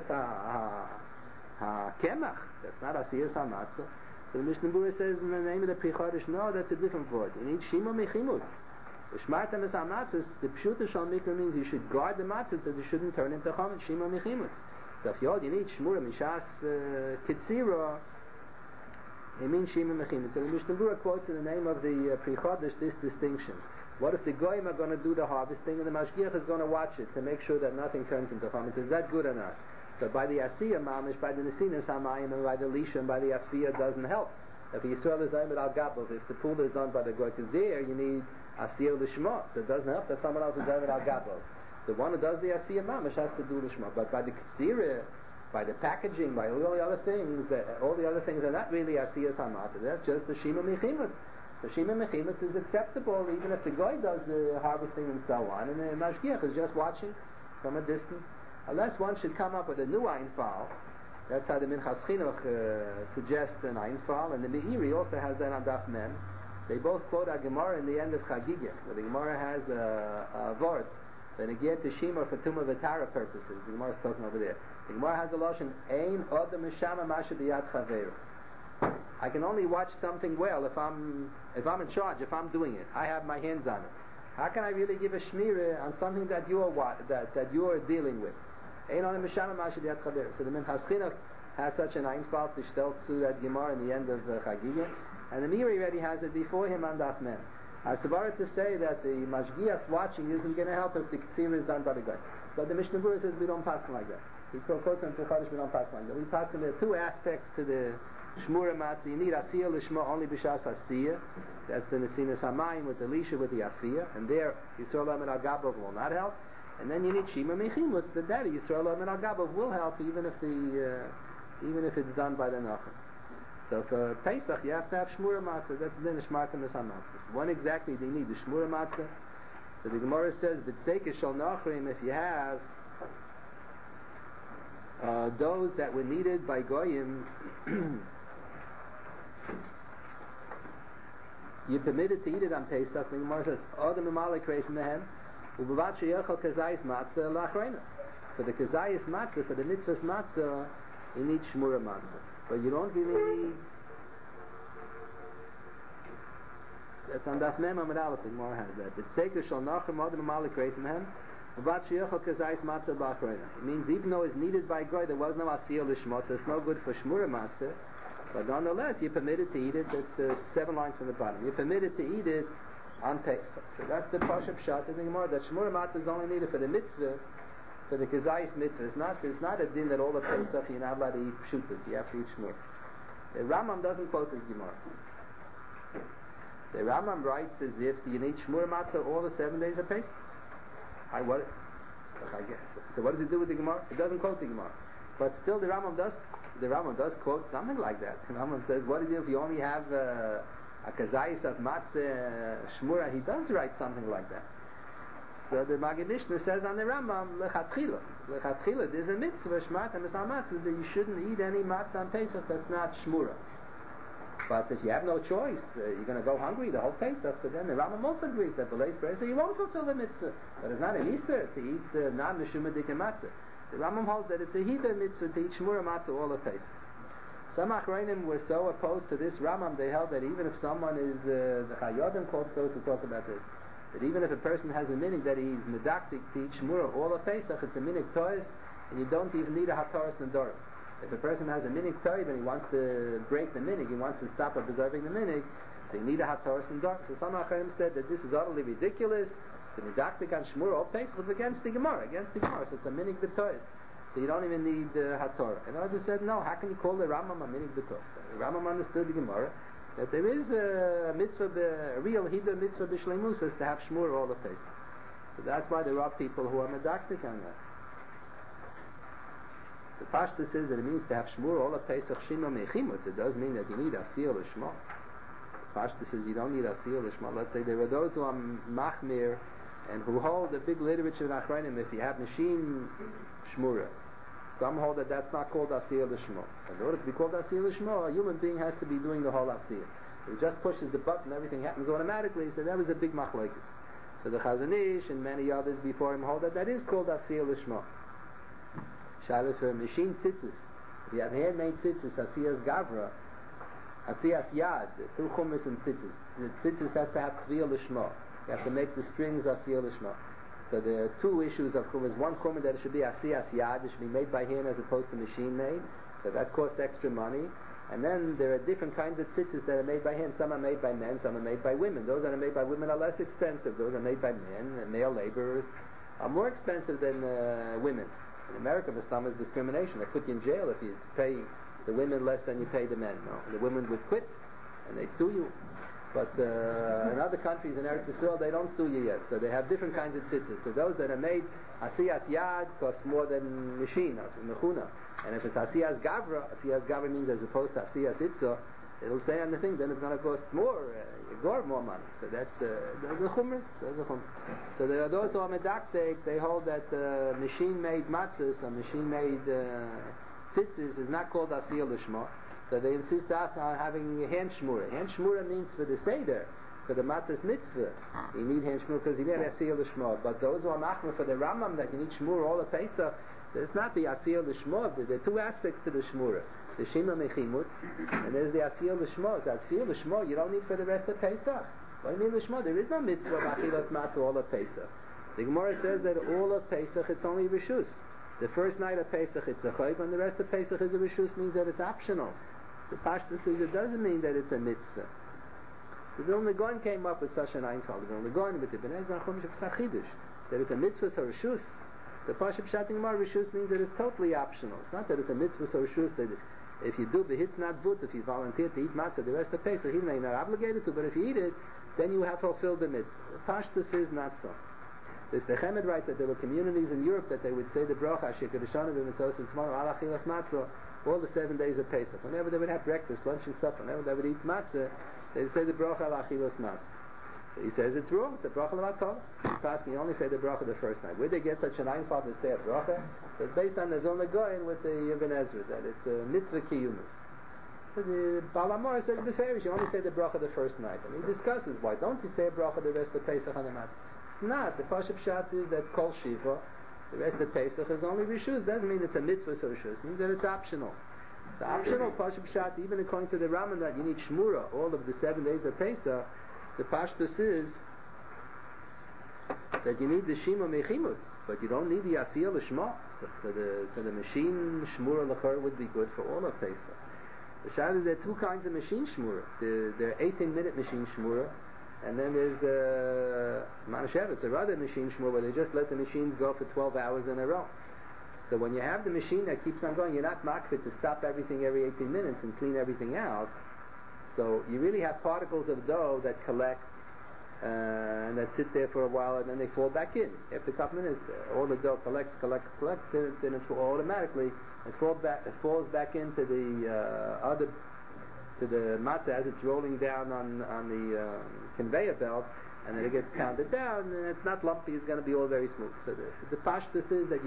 sa kemach. That's not asiyah sa matzah. So the Mishnah Berurah says in the name of the Pri Chodesh, no, that's a different word. You need shima mechimutz. The shmartam es hamatzahs, the pshuta shal mikra means you should guard the matzah that it shouldn't turn into chametz. Shima mechimutz. So if you need shmura mishas kitzira, it means shima mechimutz. So the Mishnah Berurah quotes in the name of the Pri Chodesh this distinction. What if the goyim are going to do the harvesting and the mashgiach is going to watch it to make sure that nothing turns into chametz? Is that good or not? So by the asiyah mamish, by the nesinas hamayim, and by the lisha, and by the afiyah doesn't help. If Yisrael is aimed al gabel, if the pool is done by the goy, because there you need asiyah lishma. So it doesn't help that someone else is aimed al gabel. The one who does the asiyah mamish has to do lishma. But by the ksira, by the packaging, by all the other things are not really asiyah samata. That's just the shima mechimutz. The shima mechimutz is acceptable even if the goy does the harvesting and so on, and the mashgiach is just watching from a distance. Unless one should come up with a new Einfal. That's how the Minchas Chinuch suggests an Einfal, and the Meiri also has that on Daf Mem. They both quote a Gemara in the end of Chagigah, where the Gemara has a vort, when it gets to Shima for Tumah V'Tara purposes. The Gemara is talking over there. The Gemara has a lashon, Ein Odem Mishama Masha B'Yad Chaveru. I can only watch something well if I'm in charge, if I'm doing it. I have my hands on it. How can I really give a shmirah on something that you're dealing with? So the Minchas Chinuch has such an Einfalt to stel to that Gemara in the end of Chagigah, and the Meiri already has it before him on Daf Mem. I Savarah to say that the Mashgiach's watching isn't going to help if the Ketzira is done by the guy. But the Mishnah Berurah says we don't pass like that. He quotes in Pri Chodesh, we don't pass like that. We pass there are two aspects to the Shmura Matzah. You need Asiyah Lishma only B'Shas Asiyah. That's the Nesinas Hamayim with the Lisha with the Afiyah. And there, Yisrael Lamed Al Gabav will not help. And then you need Shima Mechimutz, the daddy Yisrael Lamed Al Gabav will help even if it's done by the Nachem. So for Pesach you have to have Shmura Matzah. That's the Nishmartim Esamatzah. When exactly do you need the Shmura Matzah? So the Gemara says, B'Tzeikah Shal Nachrim, if you have those that were needed by Goyim, you're permitted to eat it on Pesach. The Gemara says, Odom Malik Reis Mehem, Ubavat Sheyachal Kazayis Matzah Lachreina. For the Kazayis Matzah, for the Mitzvah's Matzah, you need Shmura Matzah. But you don't really need... That's on Daf Mem Amud Aleph, the Gemara has that. It's Seker Shal Nachem Odom Malik Reis Mehem, Ubavat Sheyachal Kazayis Matzah Lachreina. It means even though it's needed by Goy, there was no Asiyah Lishma, so it's no good for Shmura Matzah. But nonetheless, you're permitted to eat it. It's 7 lines from the bottom. You're permitted to eat it on Pesach. So that's the Pashup Pshat in the Gemara, that Shmura Matzah is only needed for the mitzvah, for the Kazayis mitzvah. It's not a din that all the Pesach you're not allowed to eat pshutas. You have to eat Shmura. The Rambam doesn't quote this Gemara. The Rambam writes as if you need Shmura Matzah all the 7 days of Pesach. So what does it do with the Gemara? It doesn't quote the Gemara. But still the Rambam does quote something like that. The Rambam says, what do you do if you only have a Kazayis of Matzah Shmura? He does write something like that. So the Maggid Mishnah says on the Rambam, Lechatchila, there's a mitzvah, Shmata Misal Matzah, that you shouldn't eat any matzah on Pesach that's not Shmura. But if you have no choice, you're going to go hungry the whole Pesach, so then the Rambam also agrees that the Leis Beres, so you won't fulfill the mitzvah. But it's not an Isser to eat non-Meshumadik matzah. The Rambam holds that it's a Hida mitzvah to eat Shmura Matzah all of Pesach. Some Achronim were so opposed to this Rambam, they held that even if someone is, the Chayodim quotes those who talk about this, that even if a person has a minig that he's medaktik to eat Shmura all of Pesach, it's a minig tois, and you don't even need a Hataras Nedorim. If a person has a minig toiv and he wants to break the minig, he wants to stop observing the minig, so you need a Hataras Nedorim. So some Achronim said that this is utterly ridiculous. The medaktik on Shmura all Pesach was against the Gemara, so it's a minig b'tois. So you don't even need Hatorah. And others said, no, how can you call the Rambam a minig b'tois? The Rambam understood the Gemara, that there is a mitzvah, a real Hida mitzvah b'shleimus, is to have Shmura all the Pesach. So that's why there are people who are medaktik on that. The Pashta says that it means to have Shmura all the Pesach Shima Mechimutz. It does mean that you need Asiyah Lishma. The Pashta says you don't need Asiyah Lishma. Let's say there are those who are Machmir, and who hold the big literature of Achronim, if you have machine Shmura. Some hold that that's not called Asiyah Lishma. In order to be called Asiyah Lishma, a human being has to be doing the whole Asiyah. He just pushes the button, everything happens automatically, so that was a big machlokes. So the Chazon Ish and many others before him hold that that is called Asiyah Lishma. Shaila for machine tzitzis. If you have handmade tzitzis, Asiyah's Gavra, Asiyah's Yad, 2 chumis and tzitzis. The tzitzis has to have Tviyah Lishma. You have to make the strings Asiyah Lishma. So there are 2 issues of chumas. One chumah that it should be Asiyah's Yad, it should be made by hand as opposed to machine made. So that costs extra money. And then there are different kinds of tzitzis that are made by hand. Some are made by men, some are made by women. Those that are made by women are less expensive. Those that are made by men, and male laborers, are more expensive than women. In America, the stam is discrimination. They put you in jail if you pay the women less than you pay the men. No, the women would quit and they'd sue you. But in other countries in Eretz Yisrael, they don't sue you yet. So they have different kinds of tzitzis. So those that are made Asiyas Yad cost more than machine, mechuna. And if it's Asiyas Gavra means as opposed to Asiyas Itzah, it'll say on the thing, then it's going to cost more, more money. So that's those are chumras. So there are those who are medaktek, they hold that machine-made matzahs or machine-made tzitzis is not called Asiyah Lishma. So they insist on having hand shmura. Hand shmura means for the seder, for the matzah's mitzvah. You need hand shmura because you need Asiyah Lishma. But those who are machmir for the Rambam that you need shmura all the Pesach, there's not the Asiyah Lishma. There are 2 aspects to the shmura. The Shima Mechimutz, and there's the Asiyah Lishma. The Asiyah Lishma you don't need for the rest of Pesach. What do you mean Lishma? There is no mitzvah of Achilas Matzah all of Pesach. The Gemara says that all of Pesach it's only Rishus. The first night of Pesach it's a chayv, and the rest of Pesach is a Rishus, means that it's optional. The Pashta says it doesn't mean that it's a mitzvah. The Vilna Gaon came up with such an Einfeld. The Vilna Gaon with the Ben Ezra Chumash Chidush, that it's a mitzvah or Rishus. The Pashup Pshat in Gemara Rishus means that it's totally optional. It's not that it's a mitzvah or Rishus, that if you do behitz not but, if you volunteer to eat matzah the rest of Pesach, even though you're not obligated to, but if you eat it, then you have fulfilled the mitzvah. The Pashta says not so. There's the Chemed writes that there were communities in Europe that they would say the bracha Shekadashana b'mitzvos and tzmanu al achilas matzah all the 7 days of Pesach. Whenever they would have breakfast, lunch and supper, whenever they would eat matzah, they would say the bracha al achilas matzah. So he says it's wrong. It's a bracha l'matala. You only say the bracha the first night. Where they get such an einfad to say a bracha? So it's based on the Vilna Gaon with the Ibn Ezra, that it's a mitzvah kiyumis. So the Baal HaMaor says beferish, you only say the bracha the first night. And he discusses why don't you say a bracha the rest of Pesach on the mat? It's not. The Pashup Pshat is that Kol Shiva, the rest of Pesach is only Rishus. Doesn't mean it's a mitzvah so Rishus. It means that it's optional. It's optional Pashup Pshat, even according to the Rambam, that you need Shmura all of the 7 days of Pesach. The Pashtus is that you need the Shima Mechimutz, but you don't need the Asiyah L'Shma. So the machine Shmura L'Chor would be good for all of Pesach. The Shad is there are two kinds of machine Shmura. There are 18-minute machine Shmura, and then there's Manashev, it's a rather machine Shmura where they just let the machines go for 12 hours in a row. So when you have the machine that keeps on going, you're not makfit to stop everything every 18 minutes and clean everything out. So you really have particles of dough that collect and that sit there for a while and then they fall back in. After a couple minutes, all the dough collects, then it automatically falls back into the to the matzah as it's rolling down on the conveyor belt, and then it gets pounded down, and it's not lumpy. It's going to be all very smooth. So the pashtus is that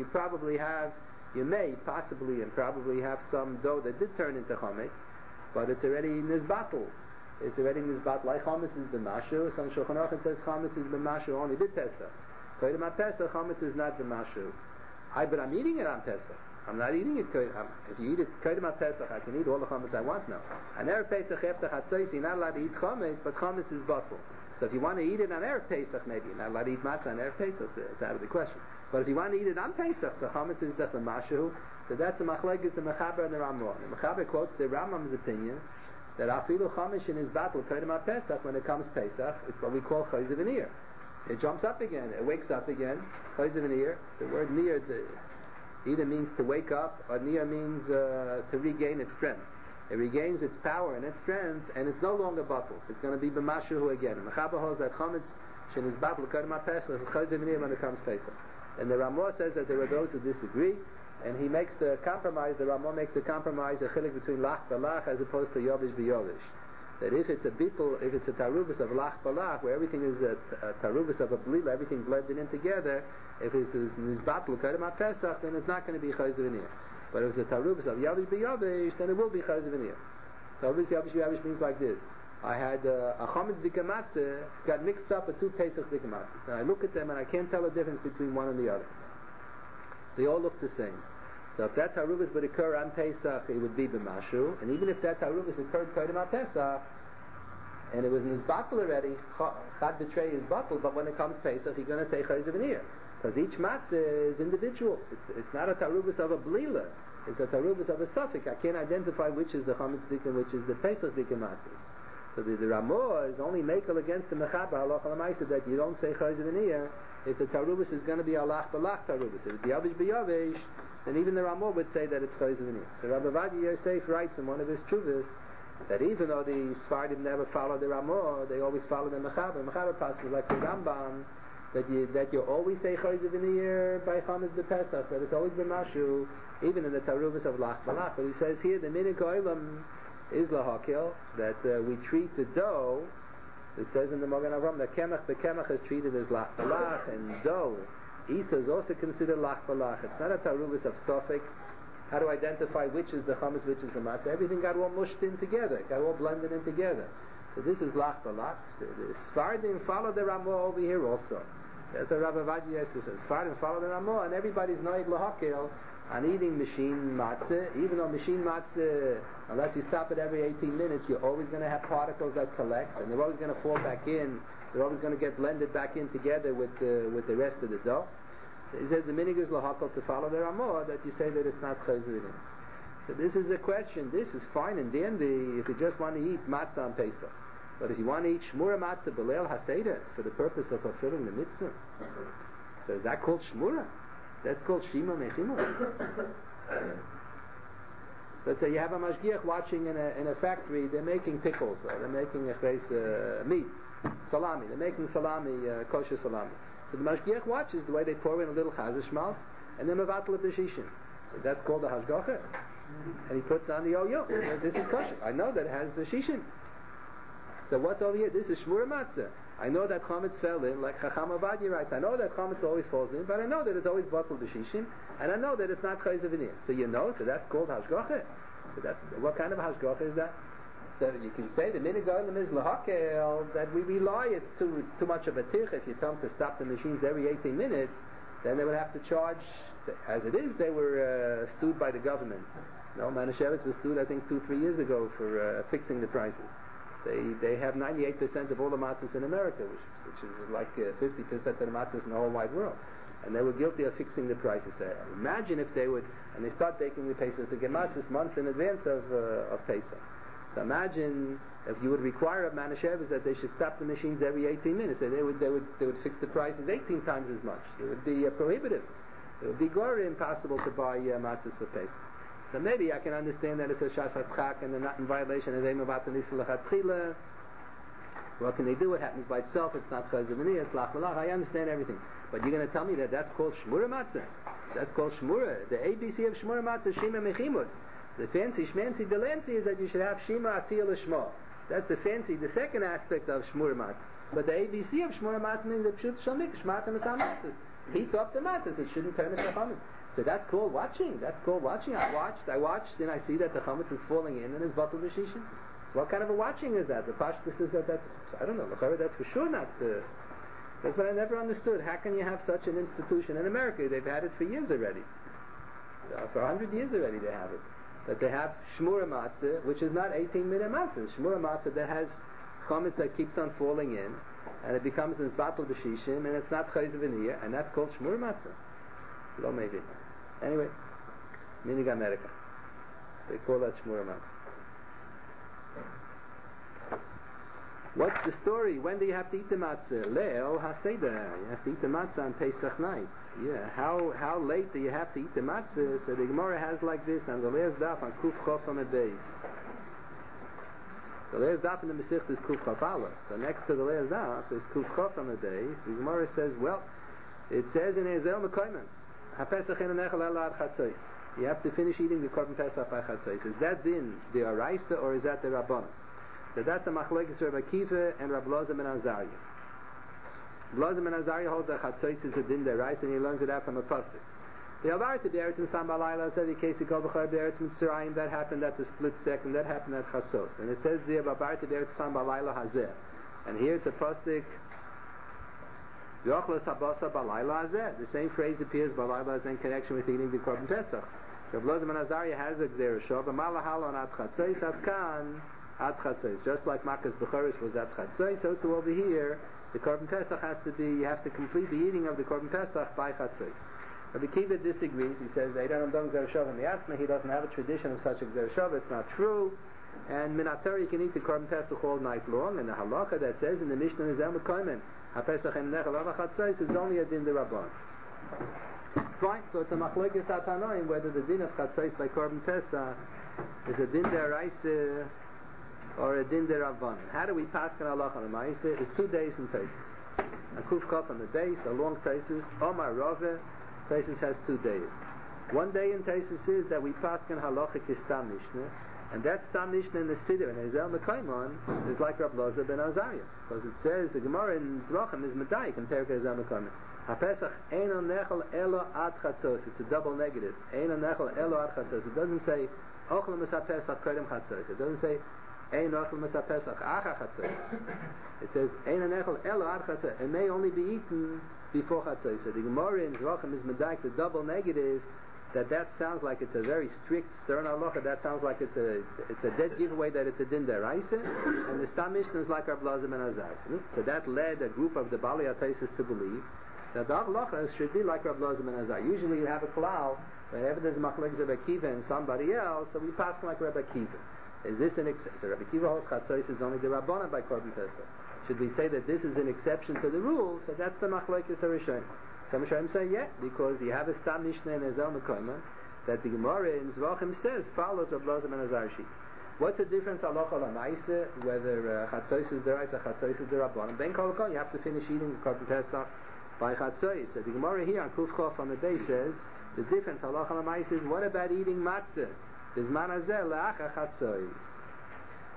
you may possibly and probably have some dough that did turn into chametz, but it's already nizbatel. It's already nizbat. Like chametz is b'mashu. So in Shulchan Aruch it says chametz is b'mashu only b'Pesach. Koydem HaPesach, chametz is not b'mashu. But I'm eating it on Pesach. I'm not eating it. If you eat it Koydem HaPesach, I can eat all the chametz I want now. On Erev Pesach after Chatzos, you're not allowed to eat chametz, but chametz is batel. So if you want to eat it on Erev Pesach, maybe you're not allowed to eat matzah on Erev Pesach. It's out of the question. But if you want to eat it on Pesach, so chametz is definitely mashu. So that's the machlekes, the Mechaber and the Ramah. The Mechaber quotes the Rambam's opinion that afilu chametz in his battle Koydem HaPesach, when it comes Pesach, it's what we call chayz v'nir. It jumps up again, it wakes up again. Chayz v'nir. The word nir either means to wake up, or nir means to regain its strength. It regains its power and its strength, and it's no longer battle. It's going to be b'mashu again. Mechaber holds that chametz in his battle Koydem HaPesach is chayz v'nir when it comes Pesach. And the Ramah says that there are those who disagree. And he makes the compromise, the Ramah makes the compromise, a chilik between lach balach as opposed to yovish b'yovish. That if it's a bittul, if it's a tarubus of lach balach, where everything is a tarubus of a blila, everything blended in together, if it's nizbatl Koydem HaPesach, then it's not going to be chayz v'nir. But if it's a tarubus of yovish b'yovish, then it will be chayz v'nir. Tarubus yovish b'yovish means like this. I had a chametz dika matzah got mixed up with two Pesach dika matzahs. And I look at them and I can't tell the difference between one and the other. They all look the same. So if that tarubas would occur on Pesach, it would be b'mashu. And even if that tarubas occurred Koydem HaPesach, and it was in his bottle already, chad betray his bottle, but when it comes Pesach, you're going to say chayz v'nir. Because each matzah is individual. It's not a tarubas of a blila. It's a tarubas of a suffix. I can't identify which is the chametz dik and which is the Pesach dik matzahs. So the Ramah is only makel against the Mechaber halacha l'maisa that you don't say chayz v'nir if the tarubas is going to be a lach balach tarubas. If it's yavish b'yavish, then even the Ramah would say that it's chayz v'nir. So Rabbi Ovadia Yosef writes in one of his tshuvas that even though the Sfardim never follow the Ramah, they always follow the Mechaber. Mechaber passes like the Rambam that you always say chayz v'nir by chametz b'Pesach, that it's always b'mashu, even in the tarubas of lach balach. But he says here the minik oilam is lahakil, that we treat the dough. It says in the Magen Avraham that the kemach is treated as lach balach, and dough, Isa is also considered lach balach. It's not a tarubas of sofek. How to identify which is the chametz, which is the matzah? Everything got all mushed in together, got all blended in together. So this is lach balach. The Sfardim follow the Ramah over here also. That's what Rabbi Ovadia says. Sfardim follow the Ramah, and everybody's noig lahakil on eating machine matzah, even though machine matzah, unless you stop it every 18 minutes, you're always going to have particles that collect, and they're always going to fall back in. They're always going to get blended back in together with the rest of the dough. So he says the minig is lahakal to follow the Ramah, that you say that it's not chayz v'nir. So this is a question. This is fine and dandy if you just want to eat matzah on Pesach. But if you want to eat shmura matzah b'leil haseder for the purpose of fulfilling the mitzvah, so is that called shmura? That's called shima mechimah. Let's say you have a mashgiach watching in a factory. They're making pickles. They're making meat, salami. They're making salami, kosher salami. So the mashgiach watches the way they pour in a little chazer schmaltz and then mevatel it b'shishin. So that's called the hashgacha. And he puts on the this is kosher. I know that it has the shishin. So what's over here? This is shmura matzah. I know that chametz fell in, like Chacham Ovadia writes. I know that chametz always falls in, but I know that it's always batel b'shishim, and I know that it's not chayz v'niyah. So you know, so that's called hashgacha. So that's what kind of hashgacha is that? So you can say the minig olam is lahakel, that we rely. It's too much of a tirch. If you tell them to stop the machines every 18 minutes, then they would have to charge. As it is, they were sued by the government. No, Manischewitz was sued, I think, 2-3 years ago for fixing the prices. They have 98% of all the matzahs in America, which is like 50% of the matzahs in the whole wide world. And they were guilty of fixing the prices. Imagine if they would, and they start taking the Pesach to get matzahs months in advance of Pesach. So imagine if you would require of Manischewitz that they should stop the machines every 18 minutes. They would fix the prices 18 times as much. It would be prohibitive. It would be very impossible to buy matzahs for Pesach. So maybe I can understand that it's a shas hatchak and they're not in violation of Eim Avat Nisel Lechatchila. What can they do? It happens by itself. It's not chayz v'niyah. It's lach malach. I understand everything. But you're going to tell me that that's called shmura matzah. That's called shmura. The ABC of shmura matzah is shima mechimutz. The fancy shmancy delancy is that you should have shima asiyah l'shma. That's the fancy, the second aspect of shmura matzah. But the ABC of shmura matzah means that pshut shamik shmatim es hamatzahs. Heat up the matzahs. It shouldn't turn into chametz. So that's called watching. That's called watching. I watched, and I see that the chametz is falling in and it's batel b'shishim. So what kind of a watching is that? The pashtus is that's, I don't know, that's for sure not. That's what I never understood. How can you have such an institution in America? They've had it for years already. For 100 years already they have it. That they have shmura matzah, which is not 18-minute matzah. Shmura matzah that has chametz that keeps on falling in, and it becomes this batel b'shishim, and it's not chayz v'niyah, and that's called shmura matzah. Lo maybe. Anyway, minig America. They call that shmura matzah. What's the story? When do you have to eat the matzah? Le'el haseder. You have to eat the matzah on Pesach night. Yeah. How late do you have to eat the matzah? So the Gemara has like this on the last daf on Kuf Chof on the base. The last daf in the Masech is Kuf Chof Aleph. So next to the last daf is Kuf Chof on the base. The Gemara says, well, it says in Ezel Mekoyman, HaPesach en Nechel Ela Ad Chatzos. You have to finish eating the Korban Pesach by Chatzos. Is that din the Araisa or is that the Rabbanon? So that's a machlokes Rabbi Akiva and Rabbi Elazar ben Azariah. Elazar ben Azariah holds that Chatzos is a din the Araisa and he learns it out from a pasuk. The Avar to Be'eretz and Sam Balayla said the case of Kol B'chai Be'eretz Mitzrayim that happened at the split second, that happened at Chatzos. And it says there Avar to Be'eretz Sam Balayla Hazeh. And here it's a pasuk V'ochlas habasa balayla hazeh. The same phrase appears balayla in connection with eating the Korban Pesach. Rav Elazar ben Azariah has a gzera shov. Malahalo at chatzos avkan at chatzos. Just like Makas Bechoros was at chatzos, so to over here, the Korban Pesach has to be. You have to complete the eating of the Korban Pesach by chatzos. Rabbi Akiva disagrees. He says Eidan Amdom gzera shov in the Atzma. He doesn't have a tradition of such a gzera shov. It's not true. And Minatar you can eat the Korban Pesach all night long. And the halacha that says in the Mishnah is Ezel Mekoymen HaPesach en Nechel Ela Chatzos is only a din de Rabban. Fine, so it's a machlokes hatanoim whether the din of Chatzos by Korban Pesach is a din de Araisa or a din de Rabban. How do we pass on halacha on the Ma'aseh? It's 2 days in Tesis. A Kuf Chof on the base, a long Tesis. Omar Rove, Tesis has 2 days. 1 day in Tesis is that we pass on halacha kistam Mishnah. And that Stam Mishnah in the Siddur and Ezel Mekoyman is like Rav Elazar ben Azariah, because it says the Gemara in Zvachim is Medayik in Perek Ezel Mekoyman. HaPesach Eino Nechel Elo Ad Chatzos. It's a double negative. Eino Nechel Elo Ad Chatzos. It doesn't say Ochel Mes HaPesach Kodem Chatzos. It doesn't say Eino Ochel Mes HaPesach Acha Chatzos. It says Eino Nechel Elo Ad Chatzos. It may only be eaten before Chatzos. So the Gemara in Zvachim is Medayik, the double negative. That sounds like it's a very strict stern halacha. That sounds like it's a dead giveaway that it's a din deraisa, and the Stam Mishnah is like Rav Elazar ben Azariah. So that led a group of the Bali Ateisis to believe that the halachas should be like Rav Elazar ben Azariah. Usually you have a klal whenever there's a machlokes Rabbi Akiva and somebody else, so we pass like Rabbi Akiva. Is this an exception? So Rabbi Akiva holds Chatzos is only the Rabbanan by Korban Pesach. Should we say that this is an exception to the rule? So that's the machlokes Harishonim. Some Rishonim say, yeah, because you have a Stam Mishnah in Ezel Mekoyman that the Gemara in Zvachim says follows Rav Elazar ben Azariah. What's the difference halacha l'maaseh whether Chatzos is deraisa, Chatzos is derabbanan? Ben kol kol, you have to finish eating the Korban Pesach by Chatzos. So the Gemara here on Kuf Chof on the base says the difference halacha l'maaseh is what about eating matzah? Bizman hazeh le'acha Chatzos.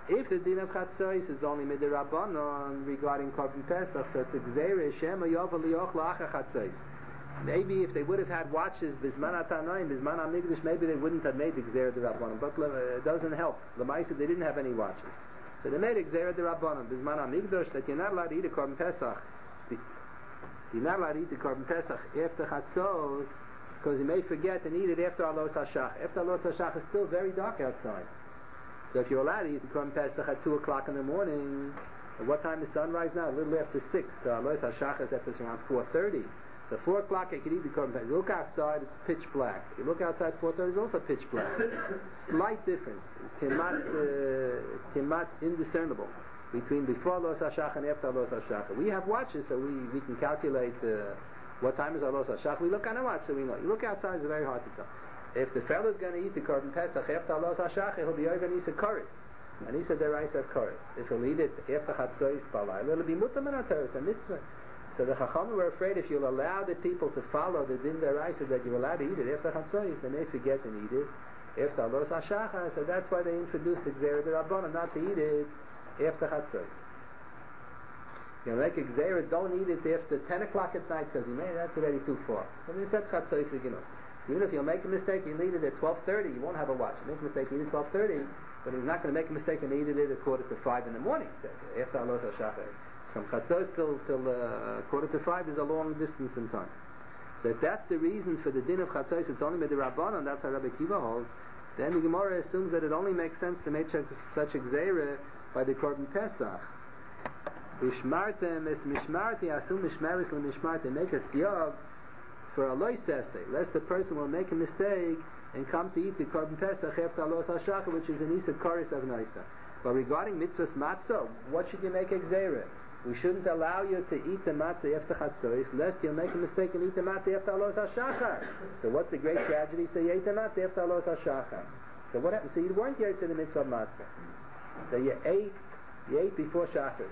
If the din of chatzos is only midirabbanon regarding Korban Pesach, so it's a gzeira shema yovel liochla acha chatzos. Maybe if they would have had watches bisman atanoim, bisman amigdash, maybe they wouldn't have made the gzeira derabbanon. But it doesn't help. L'maisa they didn't have any watches, so they made a gzeira derabbanon bisman amigdash that you're not allowed to eat a Korban Pesach. You're not allowed to eat the Korban Pesach after chatzos, because you may forget and eat it after Alos Hashach. After Alos Hashach is still very dark outside. So if you're allowed to eat the Korban Pesach at 2 o'clock in the morning, at what time is sunrise now? A little after 6. So Alos Hashach is after around 4:30. So 4 o'clock you can eat the Korban Pesach. You look outside, it's pitch black. You look outside, 4:30 is also pitch black. Slight difference. It's kemat indiscernible between before Alos Hashach and after Alos Hashach. We have watches, so we can calculate what time is Alos Hashach. We look on a watch, so we know. You look outside, it's very hard to tell. If the fellow's going to eat the Korban Pesach after Alos Hashach, he'll be over Nisa Koris. And he said deraisa Koris. If he'll eat it after Chatzos Balayla, it'll be mutam and ataris, a mitzvah. So the Chachamim were afraid if you'll allow the people to follow the din deraisa that you're allowed to eat it after Chatzos, they may forget and eat it after Alos Hashach. So that's why they introduced the Gzeira D'Rabbanan, not to eat it after Chatzos. You know, like a Gzeira, don't eat it after 10 o'clock at night, because that's already too far. So they said Chatzos, even if you'll make a mistake, you'll eat it at 12:30, you won't have a watch. You make a mistake, eat it at 12:30, but he's not going to make a mistake and eat it at 4:45 in the morning, after Alos Hashach. From Chatzos till 4:45 is a long distance in time. So if that's the reason for the din of Chatzos, it's only midirabbanan, that's how Rabbi Kiva holds, then the Gemara assumes that it only makes sense to make such a gzeira by the Korban Pesach. Mishmartem es mishmarti, asum mishmaris le mishmarti, make a siyag for a loy sesei, lest the person will make a mistake and come to eat the Korban Pesach after Alos Hashach, which is an Isa Koris of Noisa. But regarding mitzvahs matzah, what should you make a gzeira? We shouldn't allow you to eat the matzah after Chatzos, lest you'll make a mistake and eat the matzah after Alos Hashachar. So what's the great tragedy? So you ate the matzah after Alos Hashachar. So what happened? So you weren't yet to the mitzvah of matzah. So you ate before Shachris.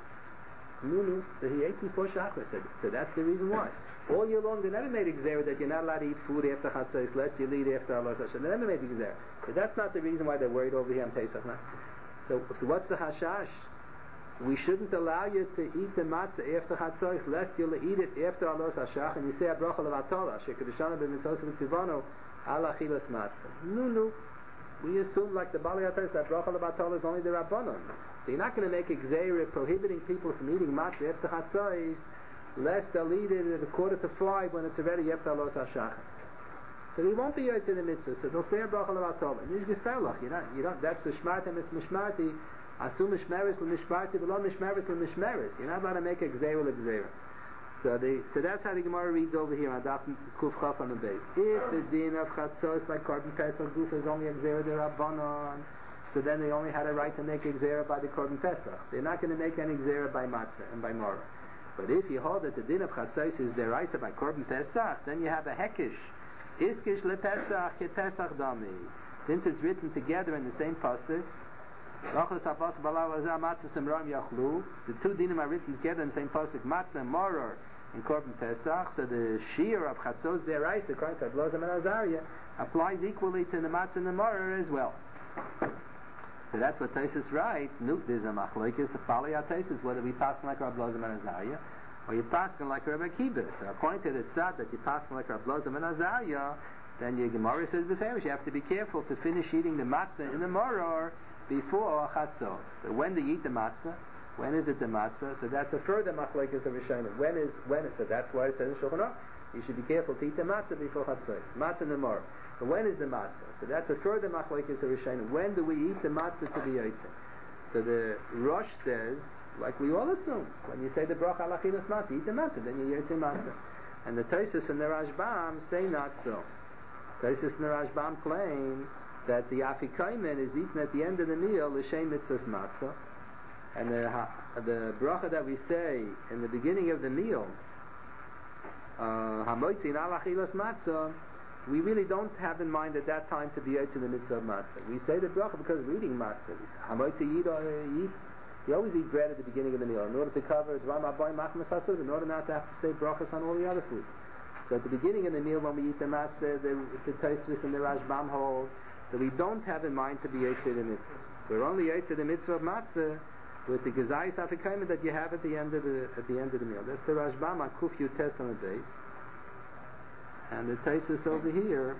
No. So he ate before Shachris. So that's the reason why. All year long they never made a gzeira that you're not allowed to eat food after Chatzos, lest you eat after Alos Hashachar. They never made the gzeira. So that's not the reason why they're worried over here on Pesach now. So what's the hashash? We shouldn't allow you to eat the matzah after Chatzos, lest you'll eat it after Alos Hashach, and you say a bracha levatola, shekadishana b'mitzvos v'tzivano, ala chilas matzah. No. We assume, like the Bali Atas, that bracha levatola is only the Rabbanon. So you're not going to make a gzeira prohibiting people from eating matzah after Chatzos, lest they'll eat it at 4:45 when it's already after Alos Hashach. So they won't be yet in the mitzvah, so they'll say a bracha levatola. Nish gefelach, you don't, that's the shmartem, it's mishmarti, asum mishmeres l'mishmarti, v'lo mishmeres l'mishmeres. You're not allowed to make a gzeira l'gzeira. So that's how the Gemara reads over here on Daf Kuf Chaf on the base. If the din of Chatzos by Korban Pesach Guf is only a gzeira d'Rabbanan, so then they only had a right to make a gzeira by the Korban Pesach. They're not going to make any gzeira by Matzah and by Morah. But if you hold that the din of Chatzos is deraisa by Korban Pesach, then you have a hekish. Iskish lePesach kePesach dami. Since it's written together in the same pasuk, the two dinim are written together in the same pasuk, matzah and moror in Korban Pesach. So the shiur of Chatzos deraisa, according to Blozim and Azariah, applies equally to the matzah and the moror as well. So that's what Taisus writes. There's a machlokes of Bali Taisus, whether we pass like Rav Blozim and Azariah, or you pass like Rabbi Kiva. So according to the tzad that you pass like Rav Blozim and Azariah, then your Gemara says the famous. You have to be careful to finish eating the matzah in the moror before Chatzos. So when do you eat the matzah? When is it the matzah? So that's a further machlokes of Rishonim. When is so that's why it says in Shulchan Aruch you should be careful to eat the matzah before Chatzos. Matzah in the moror. But when is the matzah? So that's a further machlokes of Rishonim. When do we eat the matzah to be yotzei? So the Rosh says, like we all assume, when you say the bracha al achilas matzah, eat the matzah, then you yotzei matzah. And the Tosfos and the Rashbam say not so. Tosfos and the Rashbam claim that the afikomen is eaten at the end of the meal, l'shem mitzvahs matzah, and the bracha that we say in the beginning of the meal, hamotzin al achilas matzah, we really don't have in mind at that time to be yotzei the mitzvah of matzah. We say the bracha because we're eating matzah. Hamotzin eat. You always eat bread at the beginning of the meal in order to cover dvar maboy machmas hasud, in order not to have to say brachas on all the other food. So at the beginning of the meal, when we eat the matzah, the Tosfos and the Rashbam hold that we don't have in mind to be yotzei the mitzvah. We're only Yetzer the mitzvah of matzah with the gezayis afikomen that you have at the end of the meal. That's the Rashbam on Kuf Yutes on the base, and the Taisus over here.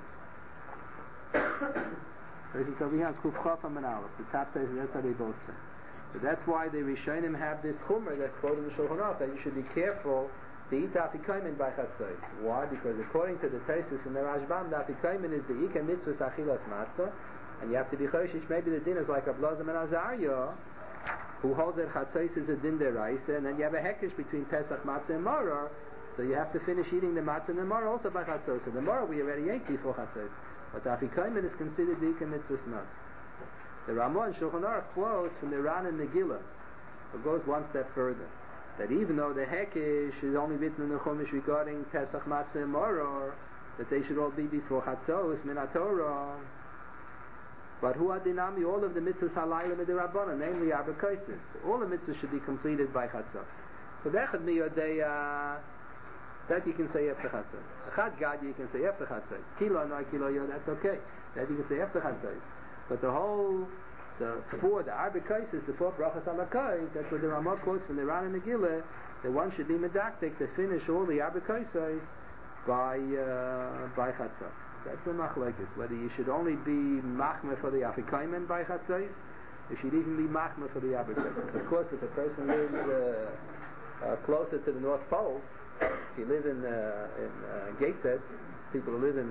Taisus over here on Kuf Chaf and Aleph. The top Taisus, that's how they both say. So that's why the Rishonim have this chumrah that's quoted in the Shulchan Aruch that you should be careful to eat afikomen by chatzos. Why? Because according to the Taisus and the Rashbam, the afikomen is the ikar mitzvah achilas matzah, and you have to be choshish. Maybe the din is like Rav Elazar ben Azariah, who holds that chatzos is a din deraisa, and then you have a hekesh between Pesach matzah and Maror, so you have to finish eating the matzah and the Maror also by chatzos. So the Maror we already ate before chatzos, but the afikomen is considered the ikar mitzvah matzah. The Ramah in Shulchan Aruch quotes from the Ran and Megillah, it goes one step further, that even though the hekesh is only written in the Chumash regarding Pesach matzah and Maror, that they should all be before chatzos min haTorah. But hu adinami, all of the mitzvahs halayla midirabbanan, namely arba kaisis, all the mitzvahs should be completed by chatzos. So dechad miyodeya, that you can say after chatzos. Chad gad you can say after chatzos. Kilo no kilo yo, that's okay. That you can say after chatzos. But the arba kaisis, the four brachas alakai, that's what the Ramah quotes from the Ran and Megillah, that one should be medaktik to finish all the arba kaisis by chatzos. That's the machlekes, whether you should only be machmer for the afikomen by chatzos, you should even be machmer for the abikaisis. Of course, if a person lives closer to the North Pole, if you live in Gateshead, people who live in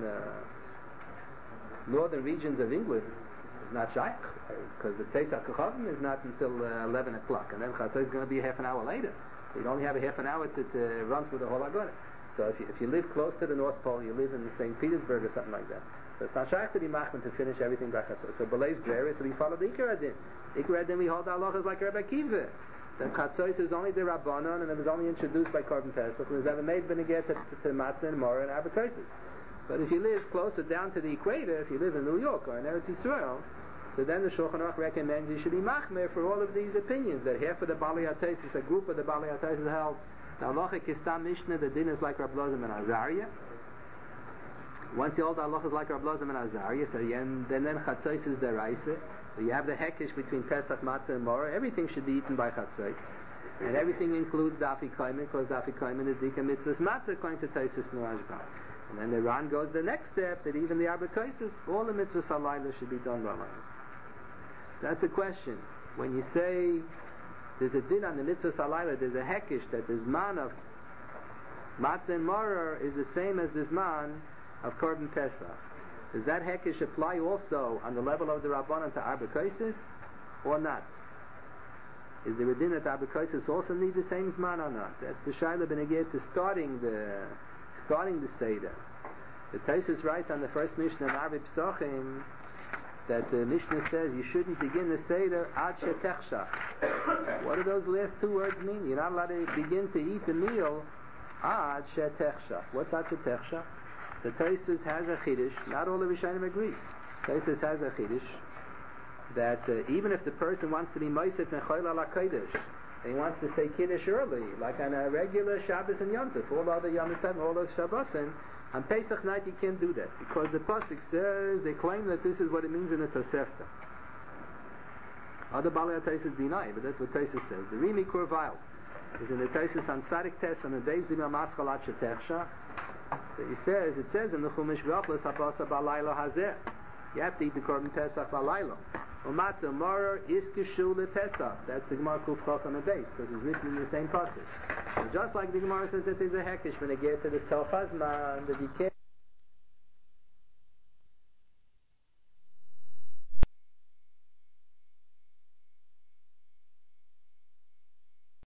northern regions of England, it's not shaykh, because the Tzeitzah Kochavim is not until 11 o'clock, and then chatzos is going to be half an hour later. So you only have a half an hour to run through the whole Agora. So if you live close to the North Pole, you live in St. Petersburg or something like that. So it's not shaykh to be machman to finish everything by chatzos. So Belei's Breris, we follow the Ikar Adin. Ikar Adin, we hold our halachas like Rebbe Akiva. That chatzos is only the Rabbanon, and it was only introduced by Korban Pesach. It was never made beneged to matzah and Morah and abikaisis. But if you live closer down to the equator, if you live in New York or in Eretz Yisrael, so then the Shulchan Aruch recommends you should be machmer for all of these opinions, that half of the Balei HaTaisis, a group of the Balei HaTaisis held the halacha kistam mishnah, the din is like Rav Elazar ben Azariah. Once you hold the halacha is like Rav Elazar ben Azariah, so then chatzos is deraisa. So you have the hekesh between Pesach, Matzah, and Morah. Everything should be eaten by chatzos, and everything includes the afikomen, because the afikomen is dika mitzvahs matzah according to Taisus and Rashbam. And then the Ran goes the next step, that even the abikaisis, all the mitzvahs halayla should be done by halayla. That's the question. When you say there's a din on the mitzvah halayla, there's a hekish that the zman of matzah and maror is the same as the zman of korban pesach. Does that hekish apply also on the level of the rabbanon to abikaisis or not? Is there a din that abikaisis also need the same zman or not? That's the shaila beneged to starting the seder. The Taisus writes on the first Mishnah of Arbi Psachim that the Mishnah says you shouldn't begin the Seder ad shetechshach. What do those last two words mean? You're not allowed to begin to eat the meal ad shetechshach. What's ad shetechshach? The Taisus has a chiddush. Not all the Rishonim agree. Taisus has a chiddush that even if the person wants to be Mosef Mechol ala Kodesh, and he wants to say Kiddush early, like on a regular Shabbos and Yom Tov, all other Yom Tov, all other Shabbosim, on Pesach night you can't do that, because the Pasuk says, they claim that this is what it means in the Tosefta. Other Balei HaTaisus deny, but that's what Taisus says. The Rimi Kurvail is in the Taisus on Tzadik Tes on the Beis Din HaMaschal Ad Shetechshach. It says in the Chumash V'Achlos Habasa B'Alaylo Hazeh, you have to eat the Korban Pesach B'Alaylo. U'matzah Moror Iskeshu LePesach. That's the Gemara Kuf Chaf on the base, because it's written in the same passage. So just like the Gemara says that there's a hekesh when they get to the Sofazman, that you can't